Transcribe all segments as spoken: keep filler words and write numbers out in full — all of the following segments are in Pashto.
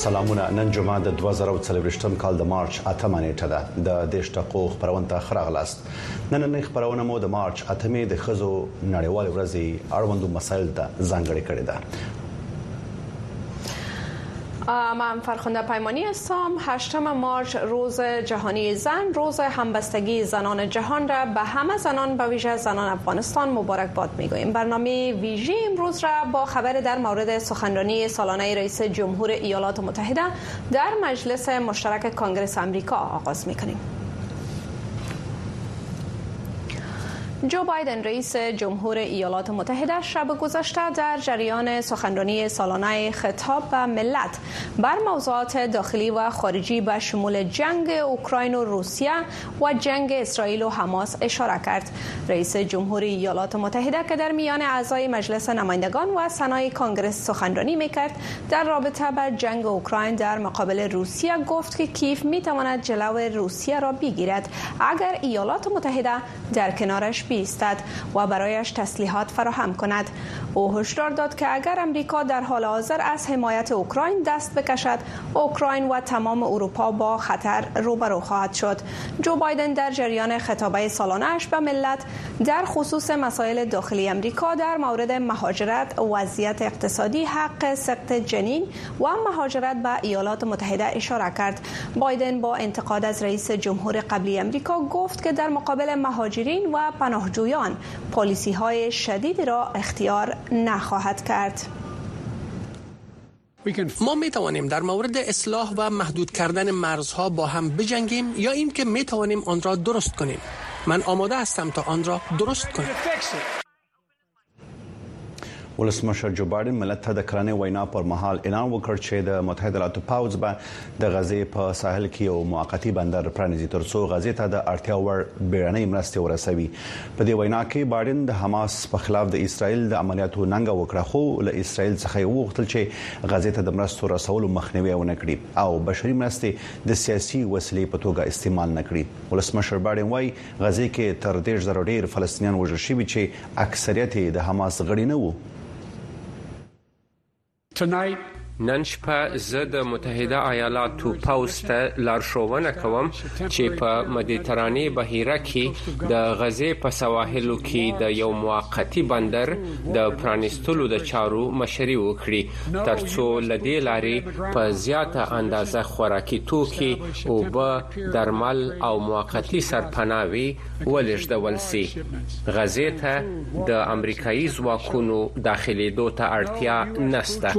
سلامونه. نن جمعه د دوه زره او څلوېښتم کال د مارچ اتمه نیټه ده. د دیش دقیقو خبرونه ته خراغلاست. نن خبرونه مو د مارچ اتمې د خزو نړیوال ورځې اړوندو مسایل ته ځانګړې کړې ده. من فرخنده پیمانی هستم. هشتم مارچ روز جهانی زن، روز همبستگی زنان جهان را به همه زنان به ویژه زنان افغانستان مبارکباد میگوییم. برنامه ویژه امروز را با خبر در مورد سخنرانی سالانه رئیس جمهور ایالات متحده در مجلس مشترک کنگره آمریکا آغاز میکنیم. جو بایدن رئیس جمهور ایالات متحده شب گذشته در جریان سخنرانی سالانه خطاب به ملت بر موضوعات داخلی و خارجی به شمول جنگ اوکراین و روسیه و جنگ اسرائیل و حماس اشاره کرد. رئیس جمهور ایالات متحده که در میان اعضای مجلس نمایندگان و سنای کنگره سخنرانی میکرد در رابطه با جنگ اوکراین در مقابل روسیه گفت که کیف میتواند جلو روسیه را بگیرد اگر ایالات متحده در کنارش ایستد و برایش تسلیحات فراهم کند. او هشدار داد که اگر امریکا در حال حاضر از حمایت اوکراین دست بکشد، اوکراین و تمام اروپا با خطر روبرو خواهد شد. جو بایدن در جریان خطابه سالانه‌اش به ملت در خصوص مسائل داخلی امریکا در مورد مهاجرت، وضعیت اقتصادی، حق سقط جنین و مهاجرت به ایالات متحده اشاره کرد. بایدن با انتقاد از رئیس جمهور قبلی امریکا گفت که در مقابل مهاجرین و پناهجویان پالیسی های شدید را اختیار نخواهد کرد. ما می توانیم در مورد اصلاح و محدود کردن مرزها با هم بجنگیم یا اینکه می توانیم آن را درست کنیم. من آماده هستم تا آن را درست کنم. ولسمشر جو بایدن ملت ته د کرنې وینا پر مهال اعلان وکړ چې د متحده ایالاتو پوځ به د غزې په ساحل کې یو موقتی بندر پرانیزي ترڅو غزې ته د اړتیا وړ بیړنۍ مرستې ورسوي. په دې وینا کې بایدن د حماس په خلاف د اسرائیل د عملیاتو ننګه وکړه، خو له اسرائیل څخه وغوښتل چې غزې ته د مرستو رسولو مخنیوي ونه کړي او بشري مرستې د سیاسي وسیلې په توګه استعمال نه کړي. ولسمشر بایدن وايي غزې کې تر دېرش زره ډیر فلسطینیان وژل شوي چې اکثریت د حماس غړي نه وو. نن شپه زه د متحده ایالاتو پوځ ته لارښوونه کوم چې په مدیترانې بحیره کې د غزې په سواحلو کې د یو موقتی بندر د پرانیستلو د چارو مشري وکړي ترڅو لدې لارې په زیاته اندازه خوراکي توکي، اوبه، درمل او موقتی سرپناهي ولېږدول شي. غزې ته د امریکایي ځواکونو داخليدو ته اړتیا نشته.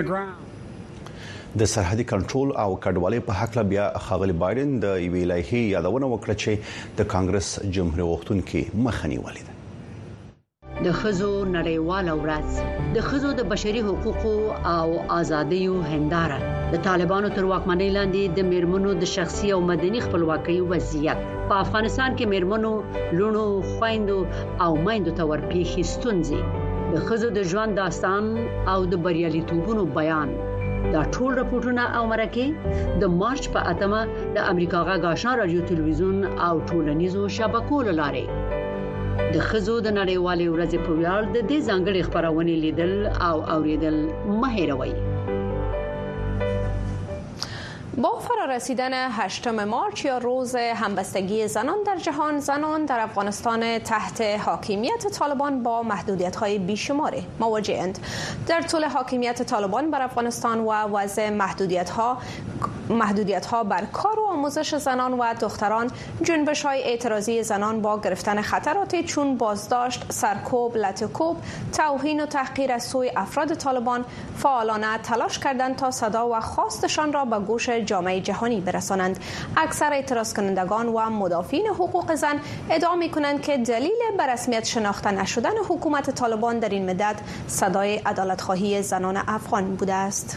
د سرحدي کنټرول او کډوالۍ په حق بیا ښاغلي بایدن د یوې لایحې یادونه وکړه چې د کانګرس جمهوریت غوښتونکو مخه نیولې ده. د ښځو نړیواله ورځ د ښځو د بشري حقوقو او ازادیو هنداره د طالبانو تر واکمنۍ لاندې د میرمنو د شخصي او مدني خپلواکۍ وضعیت په افغانستان کې میرمنو، لونو، خويندو او میندو ته ورپېښې ستونزې د ښځو د ژوند داستان او د بریالیتوبونو بیان. دا ټول راپورټونه او مرکې د مارچ په اتمه د امریکا غږ آشنا رادیو تلویزیون او ټولنیزو شبکو لارې د ښځو د نړیوالې ورځې په ویاړ د دې ځانګړي خبرونه لیدل او اوریدل مه هېروئ. با فرارسیدن هشتم مارچ یا روز همبستگی زنان در جهان، زنان در افغانستان تحت حاکمیت طالبان با محدودیت‌های بیشماری مواجه‌اند. در طول حاکمیت طالبان بر افغانستان و وضع محدودیت‌ها محدودیت‌ها بر کار و آموزش زنان و دختران، جنبش‌های اعتراضی زنان با گرفتن خطراتی چون بازداشت، سرکوب، لطم‌کوب، توهین و تحقیر از سوی افراد طالبان فعالانه تلاش کردند تا صدا و خواستشان را به گوش جامعه جهانی برسانند. اکثر اعتراض کنندگان و مدافعین حقوق زن ادعا می‌کنند که دلیل به رسمیت شناخته نشدن حکومت طالبان در این مدت صدای عدالت‌خواهی زنان افغان بوده است.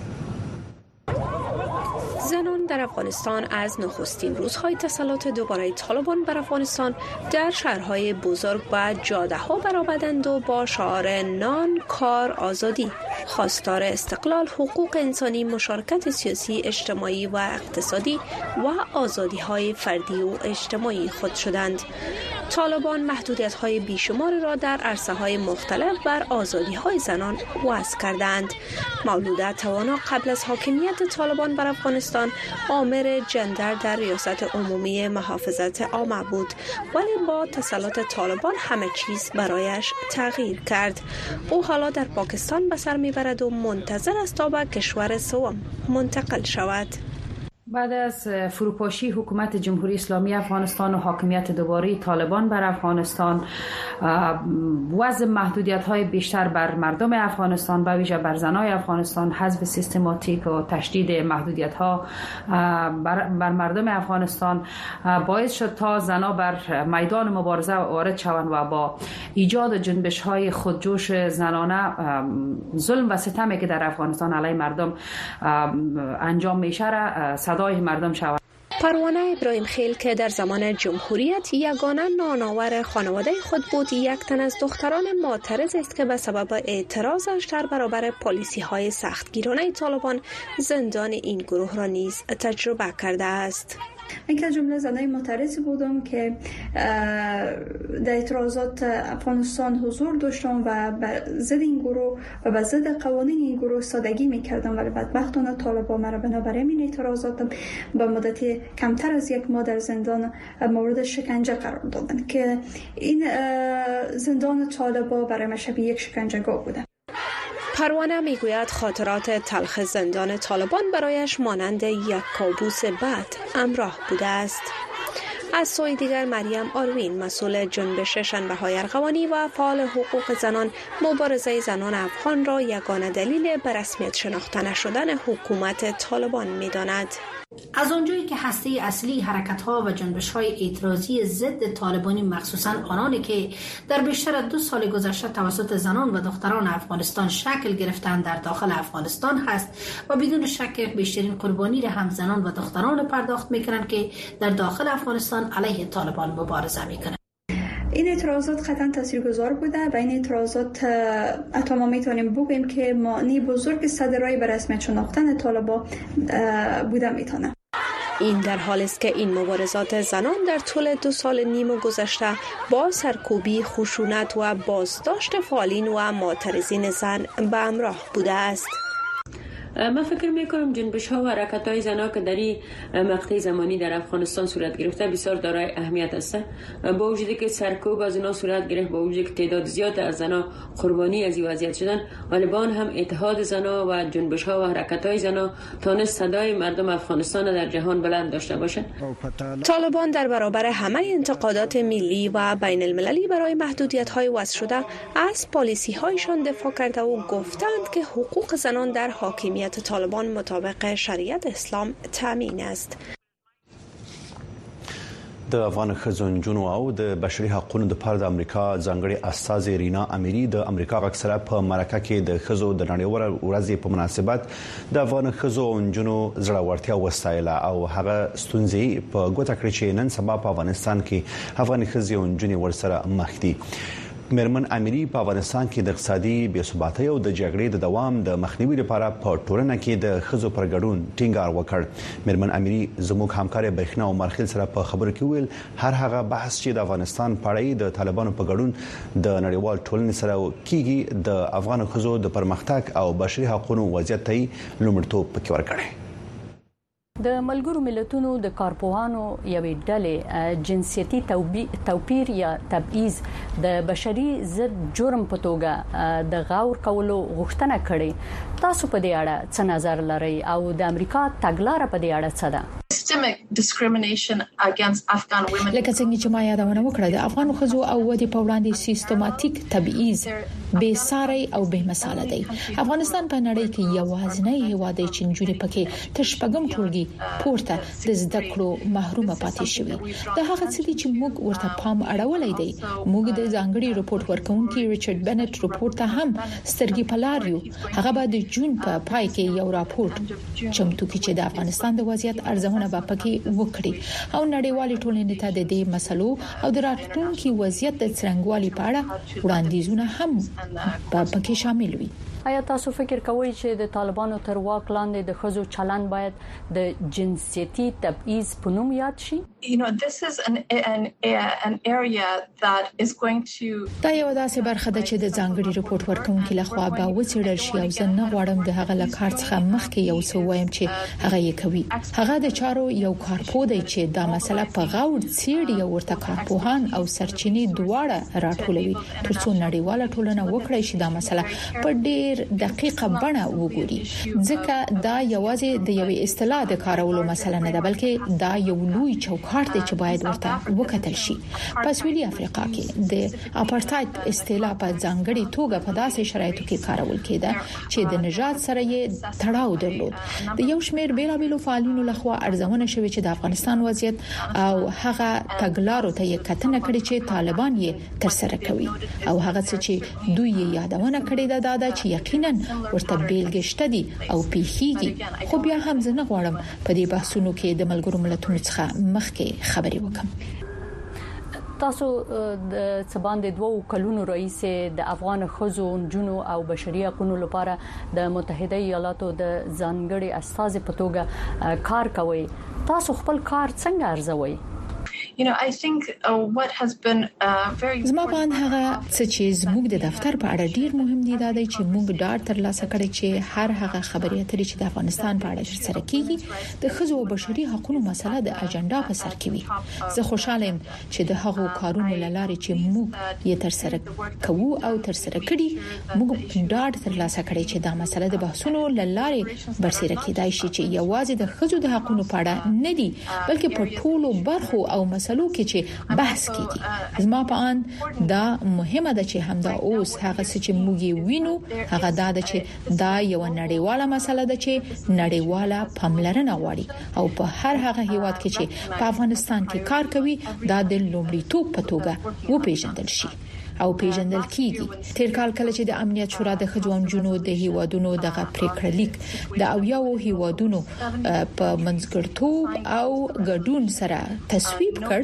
زنان در افغانستان از نخستین روزهای تسلط دوباره طالبان بر افغانستان در شهرهای بزرگ و جاده‌ها برآمدند و با شعار نان، کار، آزادی خواستار استقلال، حقوق انسانی، مشارکت سیاسی، اجتماعی و اقتصادی و آزادی‌های فردی و اجتماعی خود شدند. طالبان محدودیت‌های بیشمار را در عرصه‌های مختلف بر آزادی‌های زنان وضع کردند. مولوده توانا قبل از حاکمیت طالبان بر افغانستان آمر جندر در ریاست عمومی محافظت عامه بود، ولی با تسلط طالبان همه چیز برایش تغییر کرد. او حالا در پاکستان به سر میبرد و منتظر است تا به کشور سوم منتقل شود. بعد از فروپاشی حکومت جمهوری اسلامی افغانستان و حاکمیت دوباره طالبان بر افغانستان، وضع محدودیت‌های بیشتر بر مردم افغانستان، به ویژه بر زنان افغانستان، حذف سیستماتیک و تشدید محدودیت‌ها بر, بر مردم افغانستان باعث شد تا زنان بر میدان مبارزه وارد شوند و با ایجاد جنبش‌های خودجوش زنانه ظلم و ستمی که در افغانستان علیه مردم انجام میشه صدای مردم شود. پروانه ابراهیم خیل که در زمان جمهوریت یگانه نانآور خانواده خود بود، یک تن از دختران معترض است که به سبب اعتراضش در برابر پالیسی‌های سختگیرانه طالبان زندان این گروه را نیز تجربه کرده است. من که جمله زنای معترضی بودم که در اعتراضات افغانستان حضور داشتم و به ضد این گروه و به ضد قوانین این گروه سادگی میکردم، ولی بدبختانه طالبان مرا بنابراین این اعتراضات به مدتی کمتر از یک ماه در زندان مورد شکنجه قرار دادن که این زندان طالبان برای من شبیه یک شکنجهگاه بوده. پروانه میگوید خاطرات تلخ زندان طالبان برایش مانند یک کابوس بد همراه بوده است. از سوی دیگر مریم آروین، مسئول جنبش شنبه‌های ارغوانی و فعال حقوق زنان، مبارزه زنان افغان را یگانه دلیل به رسمیت شناخته نشدن حکومت طالبان می‌داند. از آنجایی که هسته اصلی حرکت‌ها و جنبش‌های اعتراضی ضد طالبانی، مخصوصاً آنانی که در بیشتر از دو سال گذشته توسط زنان و دختران افغانستان شکل گرفتند، در داخل افغانستان هست و بدون شک بیشترین قربانی را هم زنان و دختران پرداخت می‌کنند که در داخل افغانستان علیه طالبان مبارزه می‌کنند. این اعتراضات قطعا تاثیرگذار بوده و این اعتراضات حتی ما میتونیم بگیم که معنی بزرگ صدرای به رسمیت شناختن طالبان بوده میتونه. این در حالی است که این مبارزات زنان در طول دو سال نیم گذشته با سرکوبی، خشونت و بازداشت فعالین و معترضین زن به همراه بوده است. من فکر میکنم جنبش ها و حرکت های زنها که در این مقطع زمانی در افغانستان صورت گرفته بسیار دارای اهمیت است. با وجودی که سرکوب از اونها صورت گرفت، با وجودی که تعداد زیاد از زنها قربانی از این وضعیت شدن، ولی با آن هم اتحاد زنها و جنبش ها و حرکت های زنها تونست صدای مردم افغانستان در جهان بلند داشته باشه. طالبان در برابر همه انتقادات ملی و بین المللی برای محدودیت های وضع شده از پالیسی هایشان دفاع کرده و گفتند که حقوق زنان در حاکمیت طالبان مطابق شریعت اسلام تامین است. د افغان ښځو نجونو او د بشري حقوقو د لپاره د امریکا ځانګړي استازي رینا اميري د امریکا غکسره په مرکه کې د ښځو د نړیوال ورځې په مناسبت د افغان ښځو او نجونو زړورتیا وستایله او هغه ستونزې په ګوته کړې چې نن سبا په افغانستان کې افغان ښځې او نجونې ورسره مخ دي. میرمن اميري په افغانستان کې د اقتصادي بې ثباتۍ او د جګړې د دوام د مخنیوي لپاره په ټولنه کې د ښځو پر ګډون ټینګار وکړ. میرمن اميري زموږ همکار برېښنا او مرخیل سره په خبرو کې ویل هر هغه بحث چې د افغانستان په اړه د طالبانو په ګډون د نړیوال ټولنې سره کیږي د افغان ښځو د پرمختګ او بشري حقوقو وضعیت ته لومړیتوب پکې ورکړي. د ملګرو ملتونو د کارپوهانو یوې ډلې جنسیتي توپیر یا تبعیض د بشري ضد جرم په توګه د غور کولو غوښتنه کړې. تاسو په دې اړه څه نظر لرئ او د امریکا تګلارې په دې اړه څه ده؟ لکه څنګه چې ما یادونه وکړه، د افغان ښځو او ودې په وړاندې سیستماتیک تبعیض بې ساري او بې مثاله دی. افغانستان په نړۍ کې یوازینی هیواد دی چې نجونې پکې تر شپږم ټولګي پورته د زده کړو محرومه پاتې شوي. د هغه څه چې موږ ورته پام اړولای دی. موږ د ځانګړي رپورت ورکونکي ریچارډ بنټ رپورت ته هم سترګې پلار یو. هغه به د جون په پای کې یو راپورټ چمتو کړي چې د افغانستان د وضعیت ارزونه به پکې وکړي او نړیوال ټولنې ته د دې مسلو او د راتلونکي وضعیت د څرنګوالي په اړه وړاندیزونه هم په پکې شامل وي. آیا تاسو فکر کوئ چې د طالبانو تر واک لاندې د خزو چلند باید د جنسيتي تبعیض په نوم یاد شي؟ You know, this is an an an area that is going to دا یو داسې برخه ده چې د ځانګړي رپورت ورکونکو لخوا به وڅېړل شي او زه نه غواړم د هغه لکار څخه مخکې یو څه وایم چې هغه یې کوي. هغه د چارو یو کارپو دی چې دا مسله په غور څېړي او ورته کارپوهان او سرچینې دواړه راټولوي ترڅو نړیواله ټولنه وکړي چې دا مسله په ډېر دقیقه بڼه وګوري. ځکه دا یوازې د یوې اصطلاح د کارولو مسله نه ده بلکې دا یو لوی چوکاټ دی چې باید ورته وکتل شي. په سویلي افریقا کې د اپارټایډ اصطلاح په ځانګړي توګه په داسې شرایطو کې کارول کېده چې د نژاد سره یې تړاو درلود. د یو شمېر بیلابېلو فعالینو لخوا ارزونه شوې چې د افغانستان وضعیت او هغه تګلارو ته یې کتنه کړې چې طالبان یې تر سره کوي او هغه څه چې دوی یې یادونه کړې ده دا ده چې یقینا ورته بیلګې شته دي او پیښیږي. خو بیا هم زه نه غواړم په دې بحثونو کې د ملګرو ملتونو څخه مخکې خبرې وکړم. تاسو د سباند دوه کلونو رئیس د افغان خزو جنو او بشري حقوقو لپاره د متحده ایالاتو د ځانګړي استازي په توګه کار کوي. تاسو خپل کار څنګه ارزوي؟ You know, I think uh, what has been uh, very زما په اند هغه څه چې زموږ د دفتر په اړه ډیر مهم دي دا دی چې موږ ډاډ ترلاسه کړی چې هر هغه خبرې اترې چې د افغانستان په اړه ترسره کیږي د ښځو او بشري حقوقو مسله د اجنډا په سر کې وي. زه خوشاله یم چې د هغو کارونو لاره چې موږ یې ترسره کوو او ترسره کړي موږ ډاډ ترلاسه کړی چې دا مسله د بحثونو لاره برسېره کېدای شي چې یوازې د ښځو د حقوقو په اړه نه دي بلکې په ټولو برخو او مسلو کې چې بحث کیږي. زما په اند دا مهمه ده چې همدا اوس هغه څه چې موږ وینو هغه دا ده چې دا یو نړیواله مسله ده چې نړیواله پاملرنه غواړي او په هر هغه هیواد کې چې په افغانستان کې کار کوي دا د لومړیتوب په توګه وپیژندل شي او پیژندل کیږي. تیر کال کله چې د امنیت شورا د خځوانجونو د هیوادونو دغه پریکړه لیک د اویاو هیوادونو په منځګړتوب او ګډون سره تصویب کړ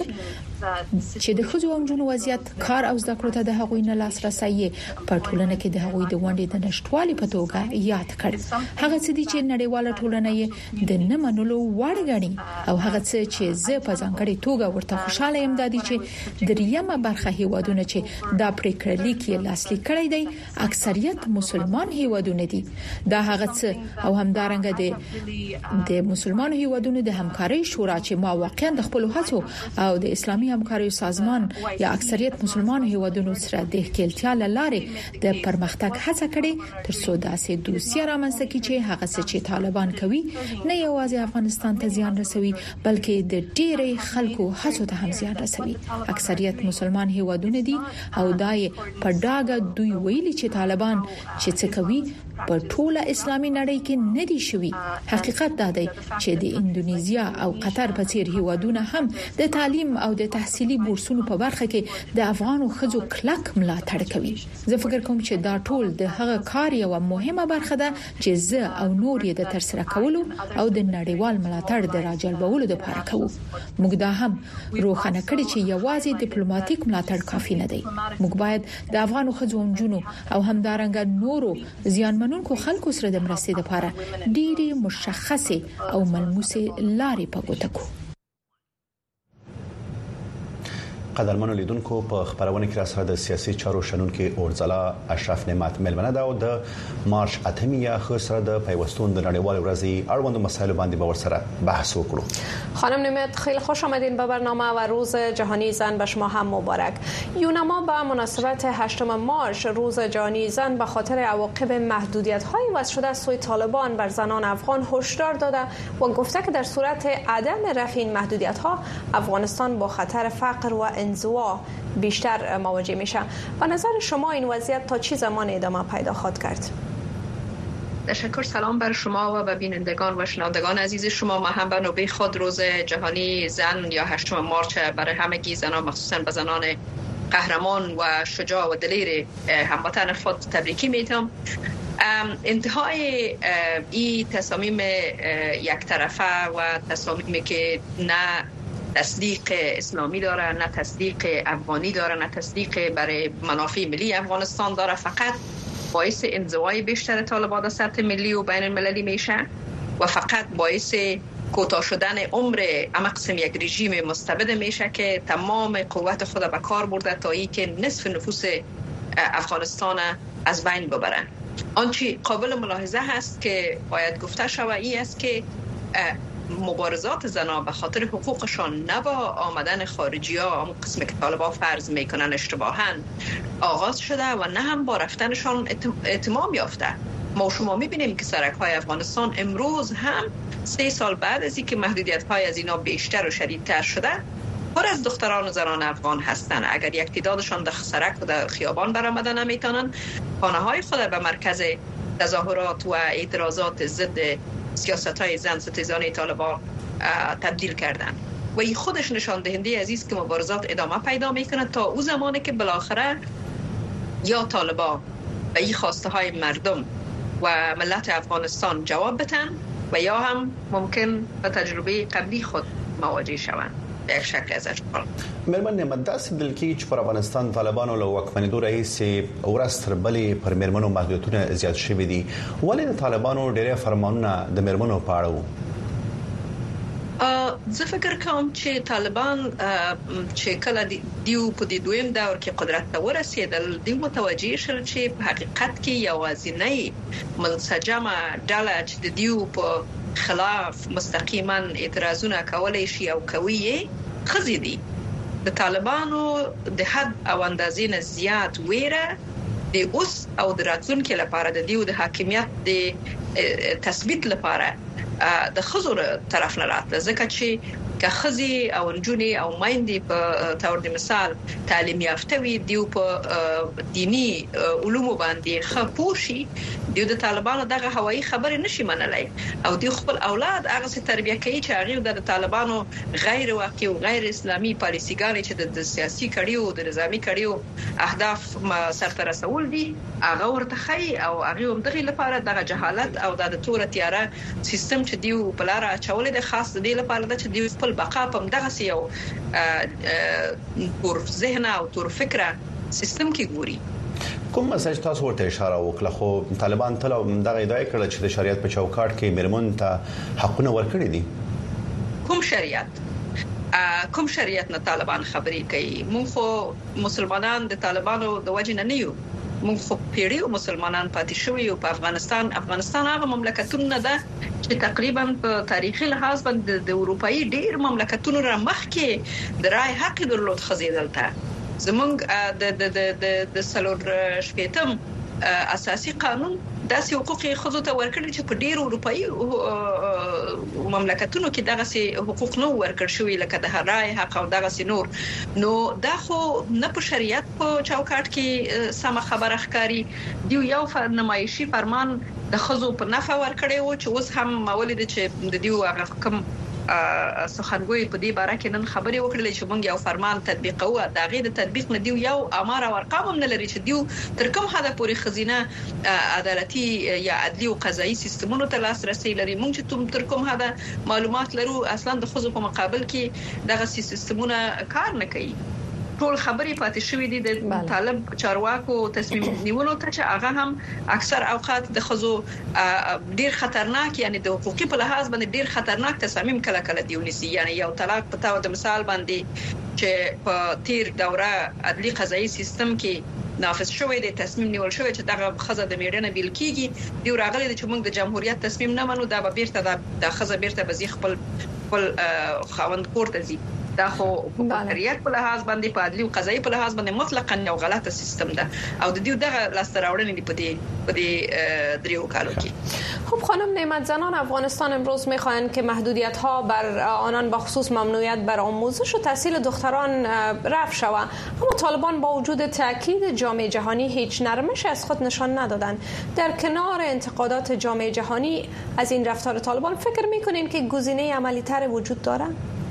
چې د خځو او نجونو وضعیت کار او زده کړو ته د هغوی نه لاسرسي په ټولنه کې د هغوی د ونډې د نشټوالي په توګه یاد کړ. هغه څه دي چې نړیواله ټولنه یې د نه منلو وړ ګڼي او هغه څه چې زه په ځانګړي توګه ورته خوشاله یم دا دي چې دریمه برخه هیوادونه چې دا پریکړه لیک یې لاسلیک کړی دی اکثریت مسلمان هیوادونه دي. دا هغه څه او همدارنګه د د مسلمان هیوادونو د همکارۍ شورا چې ما واقعا د خپل هڅو او د اسلامي همکارۍ سازمان یا اکثریت مسلمان هیوادونو سره د ښکېلتیا لاره د پرمختګ هڅه کړې ترڅو داسې دوسیه رامنځته کړي چې هغه څه چې طالبان کوي نه یوازې افغانستان ته زیان رسوي بلکې د ډېری خلکو هڅو ته هم زیان رسوي. اکثریت مسلمان هیوادونه دي او دای په ډاګه دوی ویلي چې طالبان چې څه کوي په ټوله اسلامي نړۍ کې نه دي شوي. حقیقت دا دی چې د اندونیزیا او قطر په څیر هیوادونه هم د تعلیم او د تحصیلي بورسونو په برخه کې د افغانو ښځو کلک ملاتړ کوي. زه فکر کوم چې دا ټول د هغه کار یو مهمه برخه ده چې زه او نور یې د ترسره کولو او د نړیوال ملاتړ د راجلبولو لپاره کوو. موږ دا هم روښانه کړی چې یوازې ډیپلوماټیک ملاتړ کافي نه دی. موږ باید د افغانو ښځو او نجونو او همدارنګه نورو زیانمنونکو خلکو سره د مرستې لپاره ډېری مشخصه او ملموسه لارې په ګوته کوو. قدرمنو لیدونکو په خبرونه کې راځه د سیاسي چارو شنونکو اورځلا اشرف نعمت ملمنه دا او د مارچ اتمیا خسر د پیوستون د نړیوال ورځې اړوند مسایل باندې باور سره بحث وکړو. خانم نعمت خیلی خوش آمدین به برنامه و روز جهانی زن به شما هم مبارک. یونما به مناسبت هشتم مارچ روز جهانی زن به خاطر عواقب محدودیت‌های وضع شده از سوی طالبان بر زنان افغان هشدار داده و گفته که در صورت عدم رفع این محدودیت‌ها افغانستان با خطر فقر و انزوا بیشتر مواجه میشه. و نظر شما این وضعیت تا چه زمان ادامه پیدا خواهد کرد؟ تشکر. سلام بر شما و به بینندگان و شنوندگان عزیز شما. ما هم به نوبه خود روز جهانی زن یا هشتم مارچ برای همگی زنان مخصوصا به زنان قهرمان و شجاع و دلیر هموطن خود تبریکی میتم. انتهای این تصامیم یک طرفه و تصامیمی که نه تصدیق اسلامی داره، نه تصدیق افغانی داره، نه تصدیق برای منافع ملی افغانستان داره، فقط باعث انزوای بیشتر طالبان در سطح ملی و بین المللی میشه و فقط باعث کوتاه شدن عمر اما قسم یک رژیم مستبد میشه که تمام قوت خود به کار برده تا ای که نصف نفوس افغانستان از بین ببره. آنچه قابل ملاحظه هست که باید گفته شود این است که مبارزات زنان به خاطر حقوقشان نه با آمدن خارجی ها اون قسمی که طالبان فرض میکنن اشتباهاً آغاز شده و نه هم با رفتنشان اتمام یافته. ما شما میبینیم که سرک های افغانستان امروز هم سه سال بعد از اینکه محدودیت های از اینا بیشتر و شدیدتر شده پر از دختران و زنان افغان هستند. اگر یک تعدادشان در سرک و در خیابان برآمده نمیتونن، خانه های خود به مرکز تظاهرات و اعتراضات ضد سیاست های زن ستیزانه طالبان تبدیل کردن و این خودش نشان دهنده از است که مبارزات ادامه پیدا میکنه تا او زمانی که بالاخره یا طالبان به این خواسته های مردم و ملت افغانستان جواب بدن و یا هم ممکن به تجربه قبلی خود مواجه شوند به یک شکل از اشکال. مرمن نعمت داسې دل کې چې پر افغانستان طالبانو له واکمنېدو راهیسې ورځ تر بلې پر میرمنو محدودیتونه زیات شوي دي، ولې د طالبانو ډېری فرمانونه د میرمنو په اړه وو؟ زه فکر کوم چې طالبان چې کله دیو په دې دویم دور کې قدرت ته ورسېدل، دیو متوجه شول چې په حقیقت کې یوازینی منسجمه ډله چې د دیو په خلاف مستقیما اعتراضونه کولای شي او کوي ښځې دي. د طالبانو د حد او اندازې نه زیات ویره د اوس او د راتلونکي لپاره د دیو د حاکمیت د تثبیت لپاره د ښځو طرف نه راتله، ځکه چې که ښځې او نجونې او میندې په تور د مثال تعلیم یافته وي، دیو په دینی علومو باندې ښه پوه شي، دیو د طالبانو دغه هوایي خبرې نشي منلی او دیو خپل اولاد هغه تربیه کوي چې هغه د طالبانو غیر واقعي او غیر اسلامي پالیسيګانې چې د سیاسي کړیو د نظامی کړیو اهداف سرته رسول دي هغه ورته خي او هغه هم دغه لپاره دغه جهالت او د تور تیاره سیستم چې دیو په لار اچولې د خاص د لپاره چې دیو خپل بقا په دغه سیو تور ذهن او تور فکره سیستم کې ګوري. کوم مسج تاسو ورته اشاره وکړه؟ خو طالبان تل دغه ادعا کړې چې د شریعت په چوکاټ کې میرمن ته حقونه ورکړي دي. کوم شریعت کوم شریعت نه طالبان خبرې کوي؟ مونږ خو مسلمانان د طالبانو د وجه نه یو، مونږ خو پیړیو مسلمانان پاتې شوی او په افغانستان افغانستان هغه مملکتونه ده چې تقریبا په تاریخي لحاظ باندې د اروپאי ډیر مملکتونو را مخ کې د رای حق درلود خزیدلته. زمونږ د د د د سلور شپیتم اساسي قانون داسې حقوق خزو ته ورکړي چې په ډیر اروپאי مملکتونو کې دغه سي حقوق نو ورکړ شوی لکه د رای حق او دغه سي نور. نو دا خو نه په شریعت په چوکاټ کې سم خبره ښکاری دی. یو نمایشي فرمان د خزو په نفع ورکړي او چې اوس هم مولید چې د دیو هغه کم سخنګوي په دې باره کې نن خبرې وکړلې چې موږ یو فرمان تطبیقوو، دا غي د تطبیق نه دیو یو امر او ارقام هم نه لري چې دیو تر کوم حد پورې خزینه عدالتي یا عدلي او قضایي سیستمونو ته لاسرسي لري. موږ چې تر کوم حد معلومات لرو اصلا د خزو په مقابل کې دغه سیستمونه کار نه کوي. ټول خبرې پاتې شوې دي د طالب چارواکو تصمیم نیولو ته چې هغه هم اکثر اوقات د خزو ډیر خطرناک، یعنی د حقوقي په لحاظ باندې ډیر خطرناک تصمیم کله کله دیونیسي. یعنی یو طلاق په تاو د مثال باندې چې په تیر دوره عدلي قضایي سیستم کې نافذ شوی دی، تصمیم نیول شوی چې دغه خزه د میړنه بیل کیږي، دی راغلی چې موږ د جمهوریت تصمیم نه منو، دا به بیرته د خزه بیرته به خپل خپل خاوند کور ته ځي. دا خو په شریعت په لحاظ باندې په عدلي او قضایي په لحاظ باندې مطلقاً یو غلطه سیستم ده او د دې دغه لاستراوړنې په دې په دې دریو کالو کې. خب خانم نعمت، زنان افغانستان امروز میخواهند که محدودیت ها بر آنان به خصوص ممنوعیت بر آموزش و تحصیل دختران رفع شود، اما طالبان با وجود تاکید جامعه جهانی هیچ نرمش از خود نشان ندادند. در کنار انتقادات جامعه جهانی از این رفتار طالبان فکر میکنین که گزینه عملی تر وجود دارد؟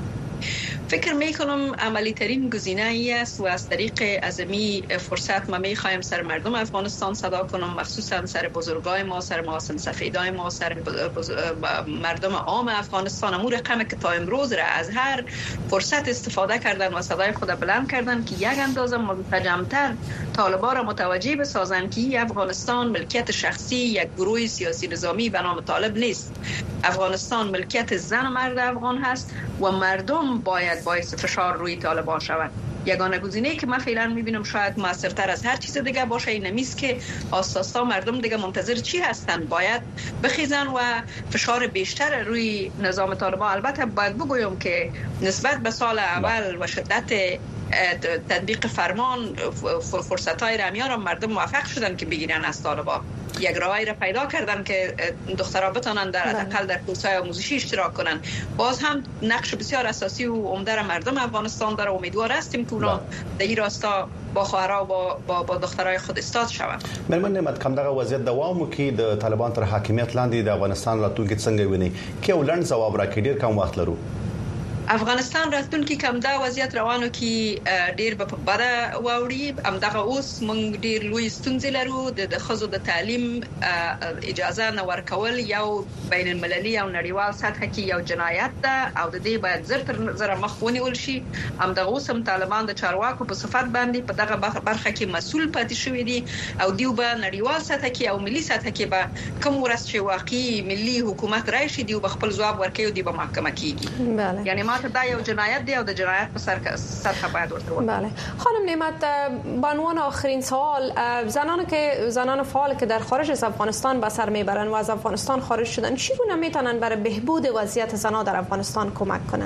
فکر میکنم عملی ترین گزینه ای است و از طریق ازمی فرصت ما میخوایم سر مردم افغانستان صدا کنم، مخصوصا سر بزرگای ما، سر محاسن سفیدای ما، سر مردم عام افغانستان، امور رقم که تا امروز را از هر فرصت استفاده کردن و صدای خود بلند کردن که یک اندازه منسجمتر طالبان را متوجه بسازند که افغانستان ملکیت شخصی یک گروه سیاسی نظامی به نام طالب نیست. افغانستان ملکیت زن و مرد افغان هست و مردم باید باعث فشار روی طالبان شوند. یگانه گزینه که من فعلا میبینم شاید موثرتر از هر چیز دیگه باشه این نیست که آساسا مردم دیگه منتظر چی هستن، باید بخیزن و فشار بیشتر روی نظام طالبان. البته باید بگویم که نسبت به سال اول و شدت تطبیق فرمان فرصت‌های رمیان را مردم موفق شدن که بگیرن از طالبان. یک راهی را پیدا کردن که دخترها بتونن در حداقل در کورس‌های آموزشی اشتراک کنن. باز هم نقش بسیار اساسی و عمده را مردم افغانستان داره. امیدوار هستیم که اونا در این راستا با خواهرها و با با, با دخترای خود استاد شوند. مېرمن نعمت کوم دغه وضعیت دوام وکړي د طالبان تر حاکمیت لاندې د افغانستان راتلونکي څنګه ویني کې ولن ځواب راکړي ډیر کم وخت لرو. افغانستان راتلونکي کوم دا وضعیت روانو کې ډیر په بده واوړي. همدغه اوس موږ ډیر لوی ستونزې لرو. د خزو د تعلیم اجازه نه ورکول یو بین المللي او نړیوال سطح کې یو جنایت ده او د دې باید زر تر زر مخ ونیول شي. همدغه اوس هم طالبان د چارواکو په صفت باندې په دغه برخه کې مسؤل پاتې شوی دي او دیو به نړیوال سطح کې او ملي سطح کې به کوم ورځ چې واقعي ملي حکومت راشي دیو به خپل ځواب ورکوي او دی به محکمه کیږي. بله. یعنی ما ته دا یو جنایت دی او د جنایت په سر سطح باید ورته وایي. بله. خانم نعمت، به عنوان آخرین سوال، زنان که زنان فعال که در خارج از افغانستان به سر میبرن و از افغانستان خارج شدن چگونه میتونن برای بهبود وضعیت زنان در افغانستان کمک کنن؟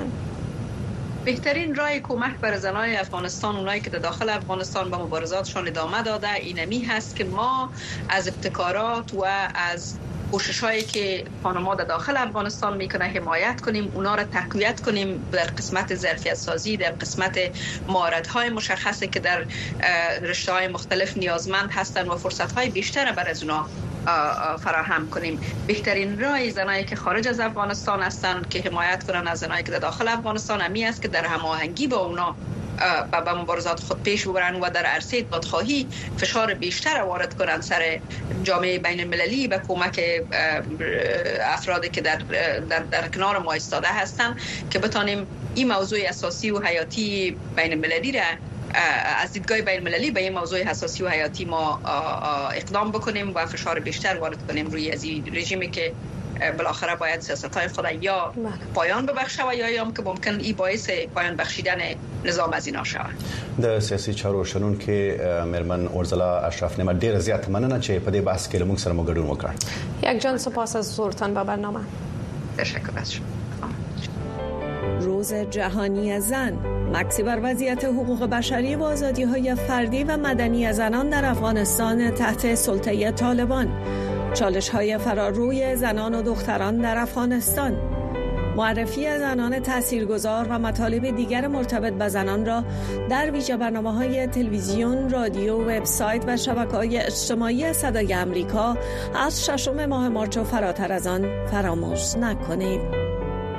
بهترین راه کمک برای زنان افغانستان، اونایی که در داخل افغانستان به مبارزاتشان ادامه داده، اینمی هست که ما از ابتکارات و از کوشش‌هایی که خانم‌ها در داخل افغانستان میکنه حمایت کنیم، اونا را تقویت کنیم در قسمت ظرفیت سازی، در قسمت مهارت‌های مشخصی که در رشته‌های مختلف نیازمند هستند و فرصت‌های بیشتر برای از اونا فراهم کنیم. بهترین راه زنایی که خارج از افغانستان هستند که حمایت کنن از زنایی که در داخل افغانستان همی است که در هماهنگی با اونا به مبارزات خود پیش ببرن و در عرصه دادخواهی فشار بیشتر وارد کنند سر جامعه بین المللی به کمک افرادی که در در, در کنار ما ایستاده هستند که بتانیم این موضوع اساسی و حیاتی بین المللی را از دیدگاه بین المللی به این موضوع حساسی و حیاتی ما اقدام بکنیم و فشار بیشتر وارد کنیم روی از این رژیمی که بالاخره باید سیاست‌های خود یا پایان ببخشه و یا هم که ممکن ای باعث پایان بخشیدن نظام از اینا شود. د سیاسي چارو شنونکو مېرمن اورزلا اشرف نعمت ډیر زیات مننه چې په دې بحث کې موږ سره مو ګډون وکړ. یک جان سپاس از حضورتان به برنامه. تشکر از شما. روز جهانی زن، مکسی بر وضعیت حقوق بشری و آزادی‌های فردی و مدنی زنان در افغانستان تحت سلطه طالبان، چالش‌های فراروی زنان و دختران در افغانستان، معرفی زنان تاثیرگذار و مطالب دیگر مرتبط با زنان را در ویژه برنامه‌های تلویزیون، رادیو، وبسایت و شبکه‌های اجتماعی صدای آمریکا از ششم ماه مارچ و فراتر از آن فراموش نکنید.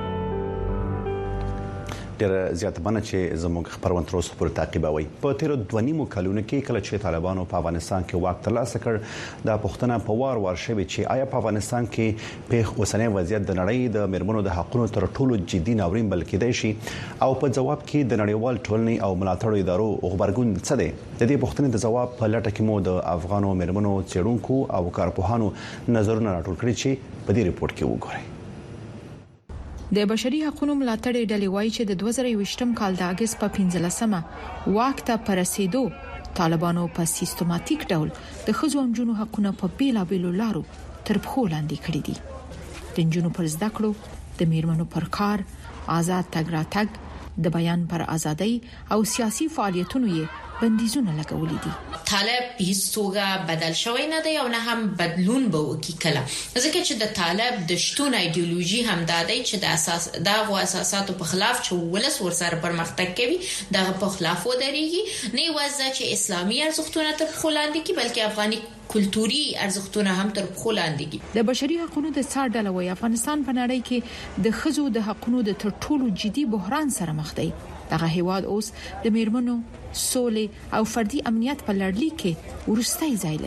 ډېر زیات باندې چې زموږ خبرونه تر اوسه پورې تعقیبوي. په تیر دوه نیمو کلونو کې کله چې طالبانو په افغانستان کې واک ترلاسه کړ، دا پوښتنه په وار وار شوې چې آیا په افغانستان کې په اوسنۍ وضعیت د نړۍ د میرمنو د حقوقو تر ټولو جدي ناورین بلکې دی شي، او په جواب کې د نړیوال ټولنې او ملاتړو ادارو خبرګون څه دی؟ د دې پوښتنې د جواب په لټه کې مو د افغانو میرمنو څېړونکو او کارپوهانو نظرونه راټول کړي چې په دې ریپورت کې وګورئ. د بشري حقوقو ملاتړ ډلې وایي چې د دوه زره یوویشتم کال د اگست په پنځلسمه واک ته پرسیدو طالبانو په سیستماتیک ډول د ښځو او نجونو حقوقونه په بیلابیلو لارو تر پښو لاندې کړي دي. د نجونو پر زده کړو، د میرمنو پر کار، آزاد تګ راتګ، د بیان پر ازادۍ او سیاسي فعالیتونو یې بندیزونه لګولې دي. طالب هیڅ توګه بدل شوی نه دی او نه هم بدلون به وکړي کله، ځکه چې د طالب د شتون ایدئولوژي هم دا دی چې د اساس دغه اساساتو په خلاف چې ولس ورسره پرمختګ کوي دغه په خلاف ودرېږي، نه یوازې چې اسلامي ارزښتونه تر پښو لاندې کړي بلکې افغاني کلتوري ارزښتونه هم تر پښو لاندې کړي. د بشري حقوقو د څار ډله وایي افغانستان په نړۍ کې د ښځو د حقوقو د تر ټولو جدي بحران سره مخ دی. دغه هیواد اوس د میرمنو، سولې او فردي امنیت په لړلیک کې ورستۍ ځای لري.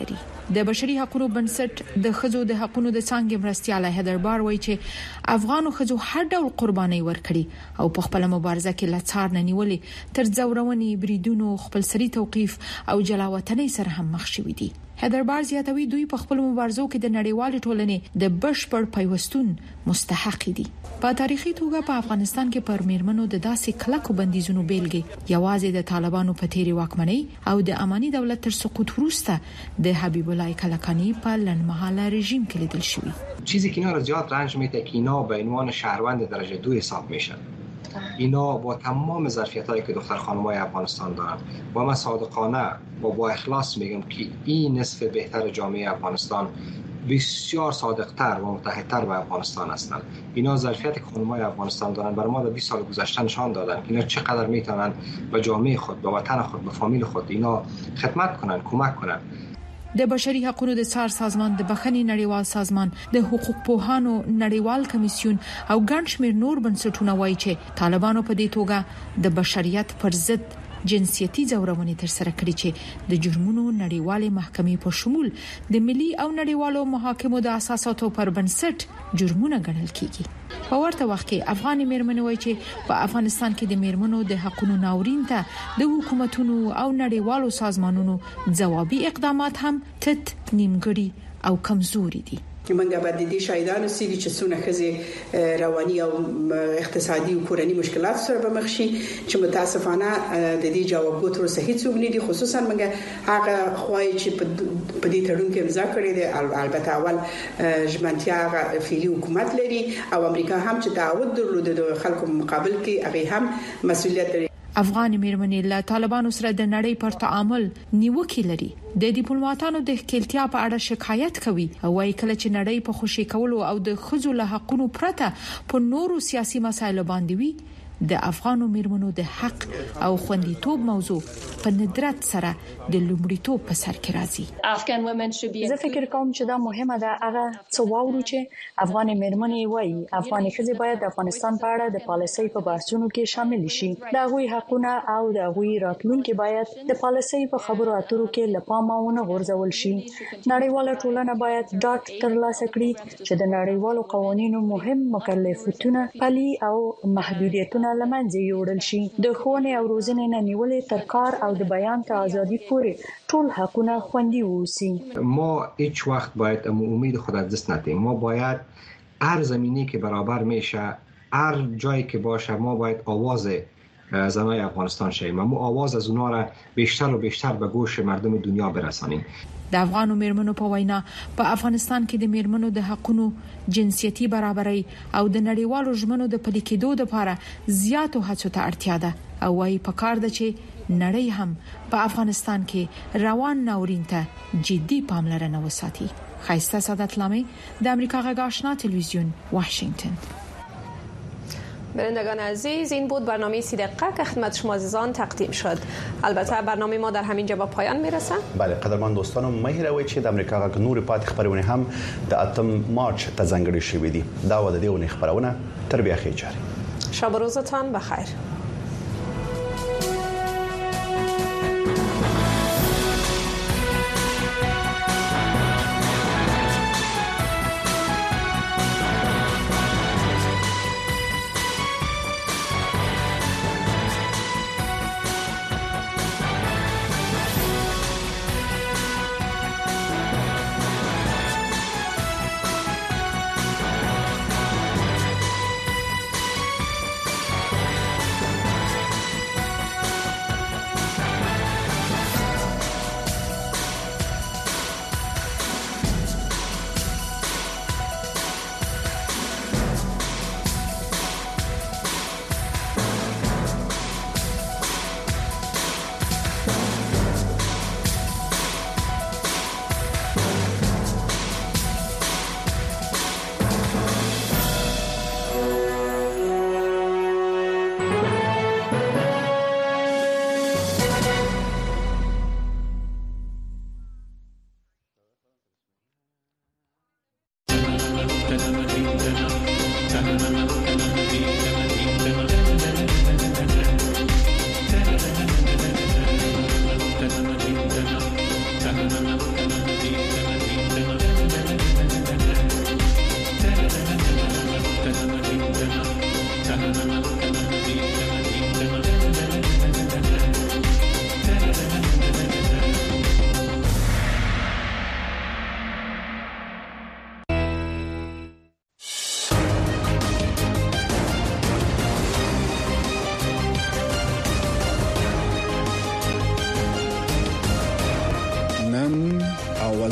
د بشري حقوقو بنسټ د خزو د حقوقو د څنګه مرستياله هدربار وایي چې افغان خزو هر ډول قرباني ورکړي او په خپل مبارزه کې لڅار نه نیولې تر ځورونی بریدونو خپل سری توقيف او جلاوطنۍ سره هم مخ شوې دي. هدربار زیاتوي دوی په خپل مبارزو کې د نړیوال ټولنې د بشپړ پیوستون مستحق دي. په تاریخي توګه په افغانستان کې پر میرمنو د داسې کلکو بندیزونو بیلګې یوازې د طالبانو په تیری واکمنۍ او د اماني دولت تر سقوط وروسته د حبیب الله کلکانی په لنډمهاله رژیم کې لیدل شوی. چیزی که اینا را زیاد رنج میده که اینا به عنوان شهروند درجه دو حساب میشن. اینا با تمام ظرفیتایی که دختر خانم‌های افغانستان دارن و من صادقانه و با اخلاص میگم که این نصف بهتر جامعه افغانستان بسیار صادقتر و متحدتر به افغانستان هستند. اینا ظرفیت که خانم‌های افغانستان دارن برای ما در بیست سال گذشته نشان دادن که اینا چقدر میتونن به جامعه خود، به وطن خود، به فامیل خود اینا خدمت کنن، کمک کنن. د بشري حقوقو د څار سازمان د بخښنې نړیوال سازمان د حقوق پوهانو نړیوال کمیسیون او ګڼ شمېر نور بنسټونه وایي چې طالبانو په دې توګه د بشریت پر ضد جنسيتي ځورونې تر سره کړې چې د جرمونو نړیوال محکمې په شمول د ملي او نړیوالو محاکمو د اساساتو پر بنسټ جرمونه ګڼل کیږي. په ورته وخت کې افغاني میرمنې وایي چې په افغانستان کې د میرمنو د حقوقو ناورین ته د حکومتونو او نړیوالو سازمانونو ځوابي اقدامات هم تت نیمګړي او کمزوري دي. منګه بعد دي شاهدانو سړي چې څونه خزي رواني او اقتصادي او کورنۍ مشکلات سره به مخ شي چې متاسفانه د دې جوابګو تر صحیح څوک نه دي. خصوصا منګه هغه خوای چې په دې تړون کې امضا کړی دی. البته اول ژمنتیا فعلی حکومت لري او امریکا هم چې تعهد درلود د خلکو مقابل کې هغه هم مسؤلیت لري. افغان میرمنې له طالبانو سره د نړۍ پر تعامل نیوکه لري. د ډیپلوماټانو د ښکېلتیا په اړه شکایت کوي او وايي کله چې نړۍ په خوشي کولو او د خځو له حقوقو پرته په نورو سیاسي مسایلو باندې وي د افغانو میرمنو د حق او خوندیتوب موضوع په ندرت سره د لومړیتوب په سر کې راځي. زه فکر کوم چې دا مهمه ده هغه څو وورو چې افغان میرمنې وایي افغان ښځې باید د افغانستان په اړه د پالیسۍ په بحثونو کې شامل شي. د غوي حقونه او د غوي راتلونکو باید د پالیسۍ په خبرو اترو کې لپامه ونه غورځول شي. نړیواله ټولنه باید ډاټ ترلاسه کړي چې د نړیوالو قوانینو مهم مکلفیتونه پلي او محدودیتونه لمنځه یوړل شي. د ښوونې او روزنې نه نیولې تر کار او د بیان ته ازادي پورې ټول حقونه خوندي ووسی. ما هیچ وقت باید امید خود از دست ندیم. ما باید هر زمینی که برابر میشه هر جایی که باشه ما باید آواز زنای افغانستان شیم. ما آواز از اونها را بیشتر و بیشتر به گوش مردم دنیا برسانیم. د افغانو میرمنو په وینا په افغانستان کې د میرمنو د حقوقو جنسيتي برابرۍ او د نړیوالو ژمنو د پلي کېدو لپاره زیاتو هڅو ته اړتیا ده او وايي په کار ده چې نړۍ هم په افغانستان کې روان ناورین ته جدي پاملرنه وساتي. خایسته سعادت لامي د امریکا غږ آشنا تلویزیون واشنگتن. بینندگان عزیز این بود برنامه سی دقیقه که خدمت شما عزیزان تقدیم شد. البته برنامه ما در همین جا به پایان میرسه. بله قدرمن دوستانو مهیروي چې د امریکا غږ نور پات خبرونه هم د اتم مارچ ته ځانګړي شوې دي. دا و د دې ونې خبرونه تر بیا خیر جاري. شب و روزتان بخیر.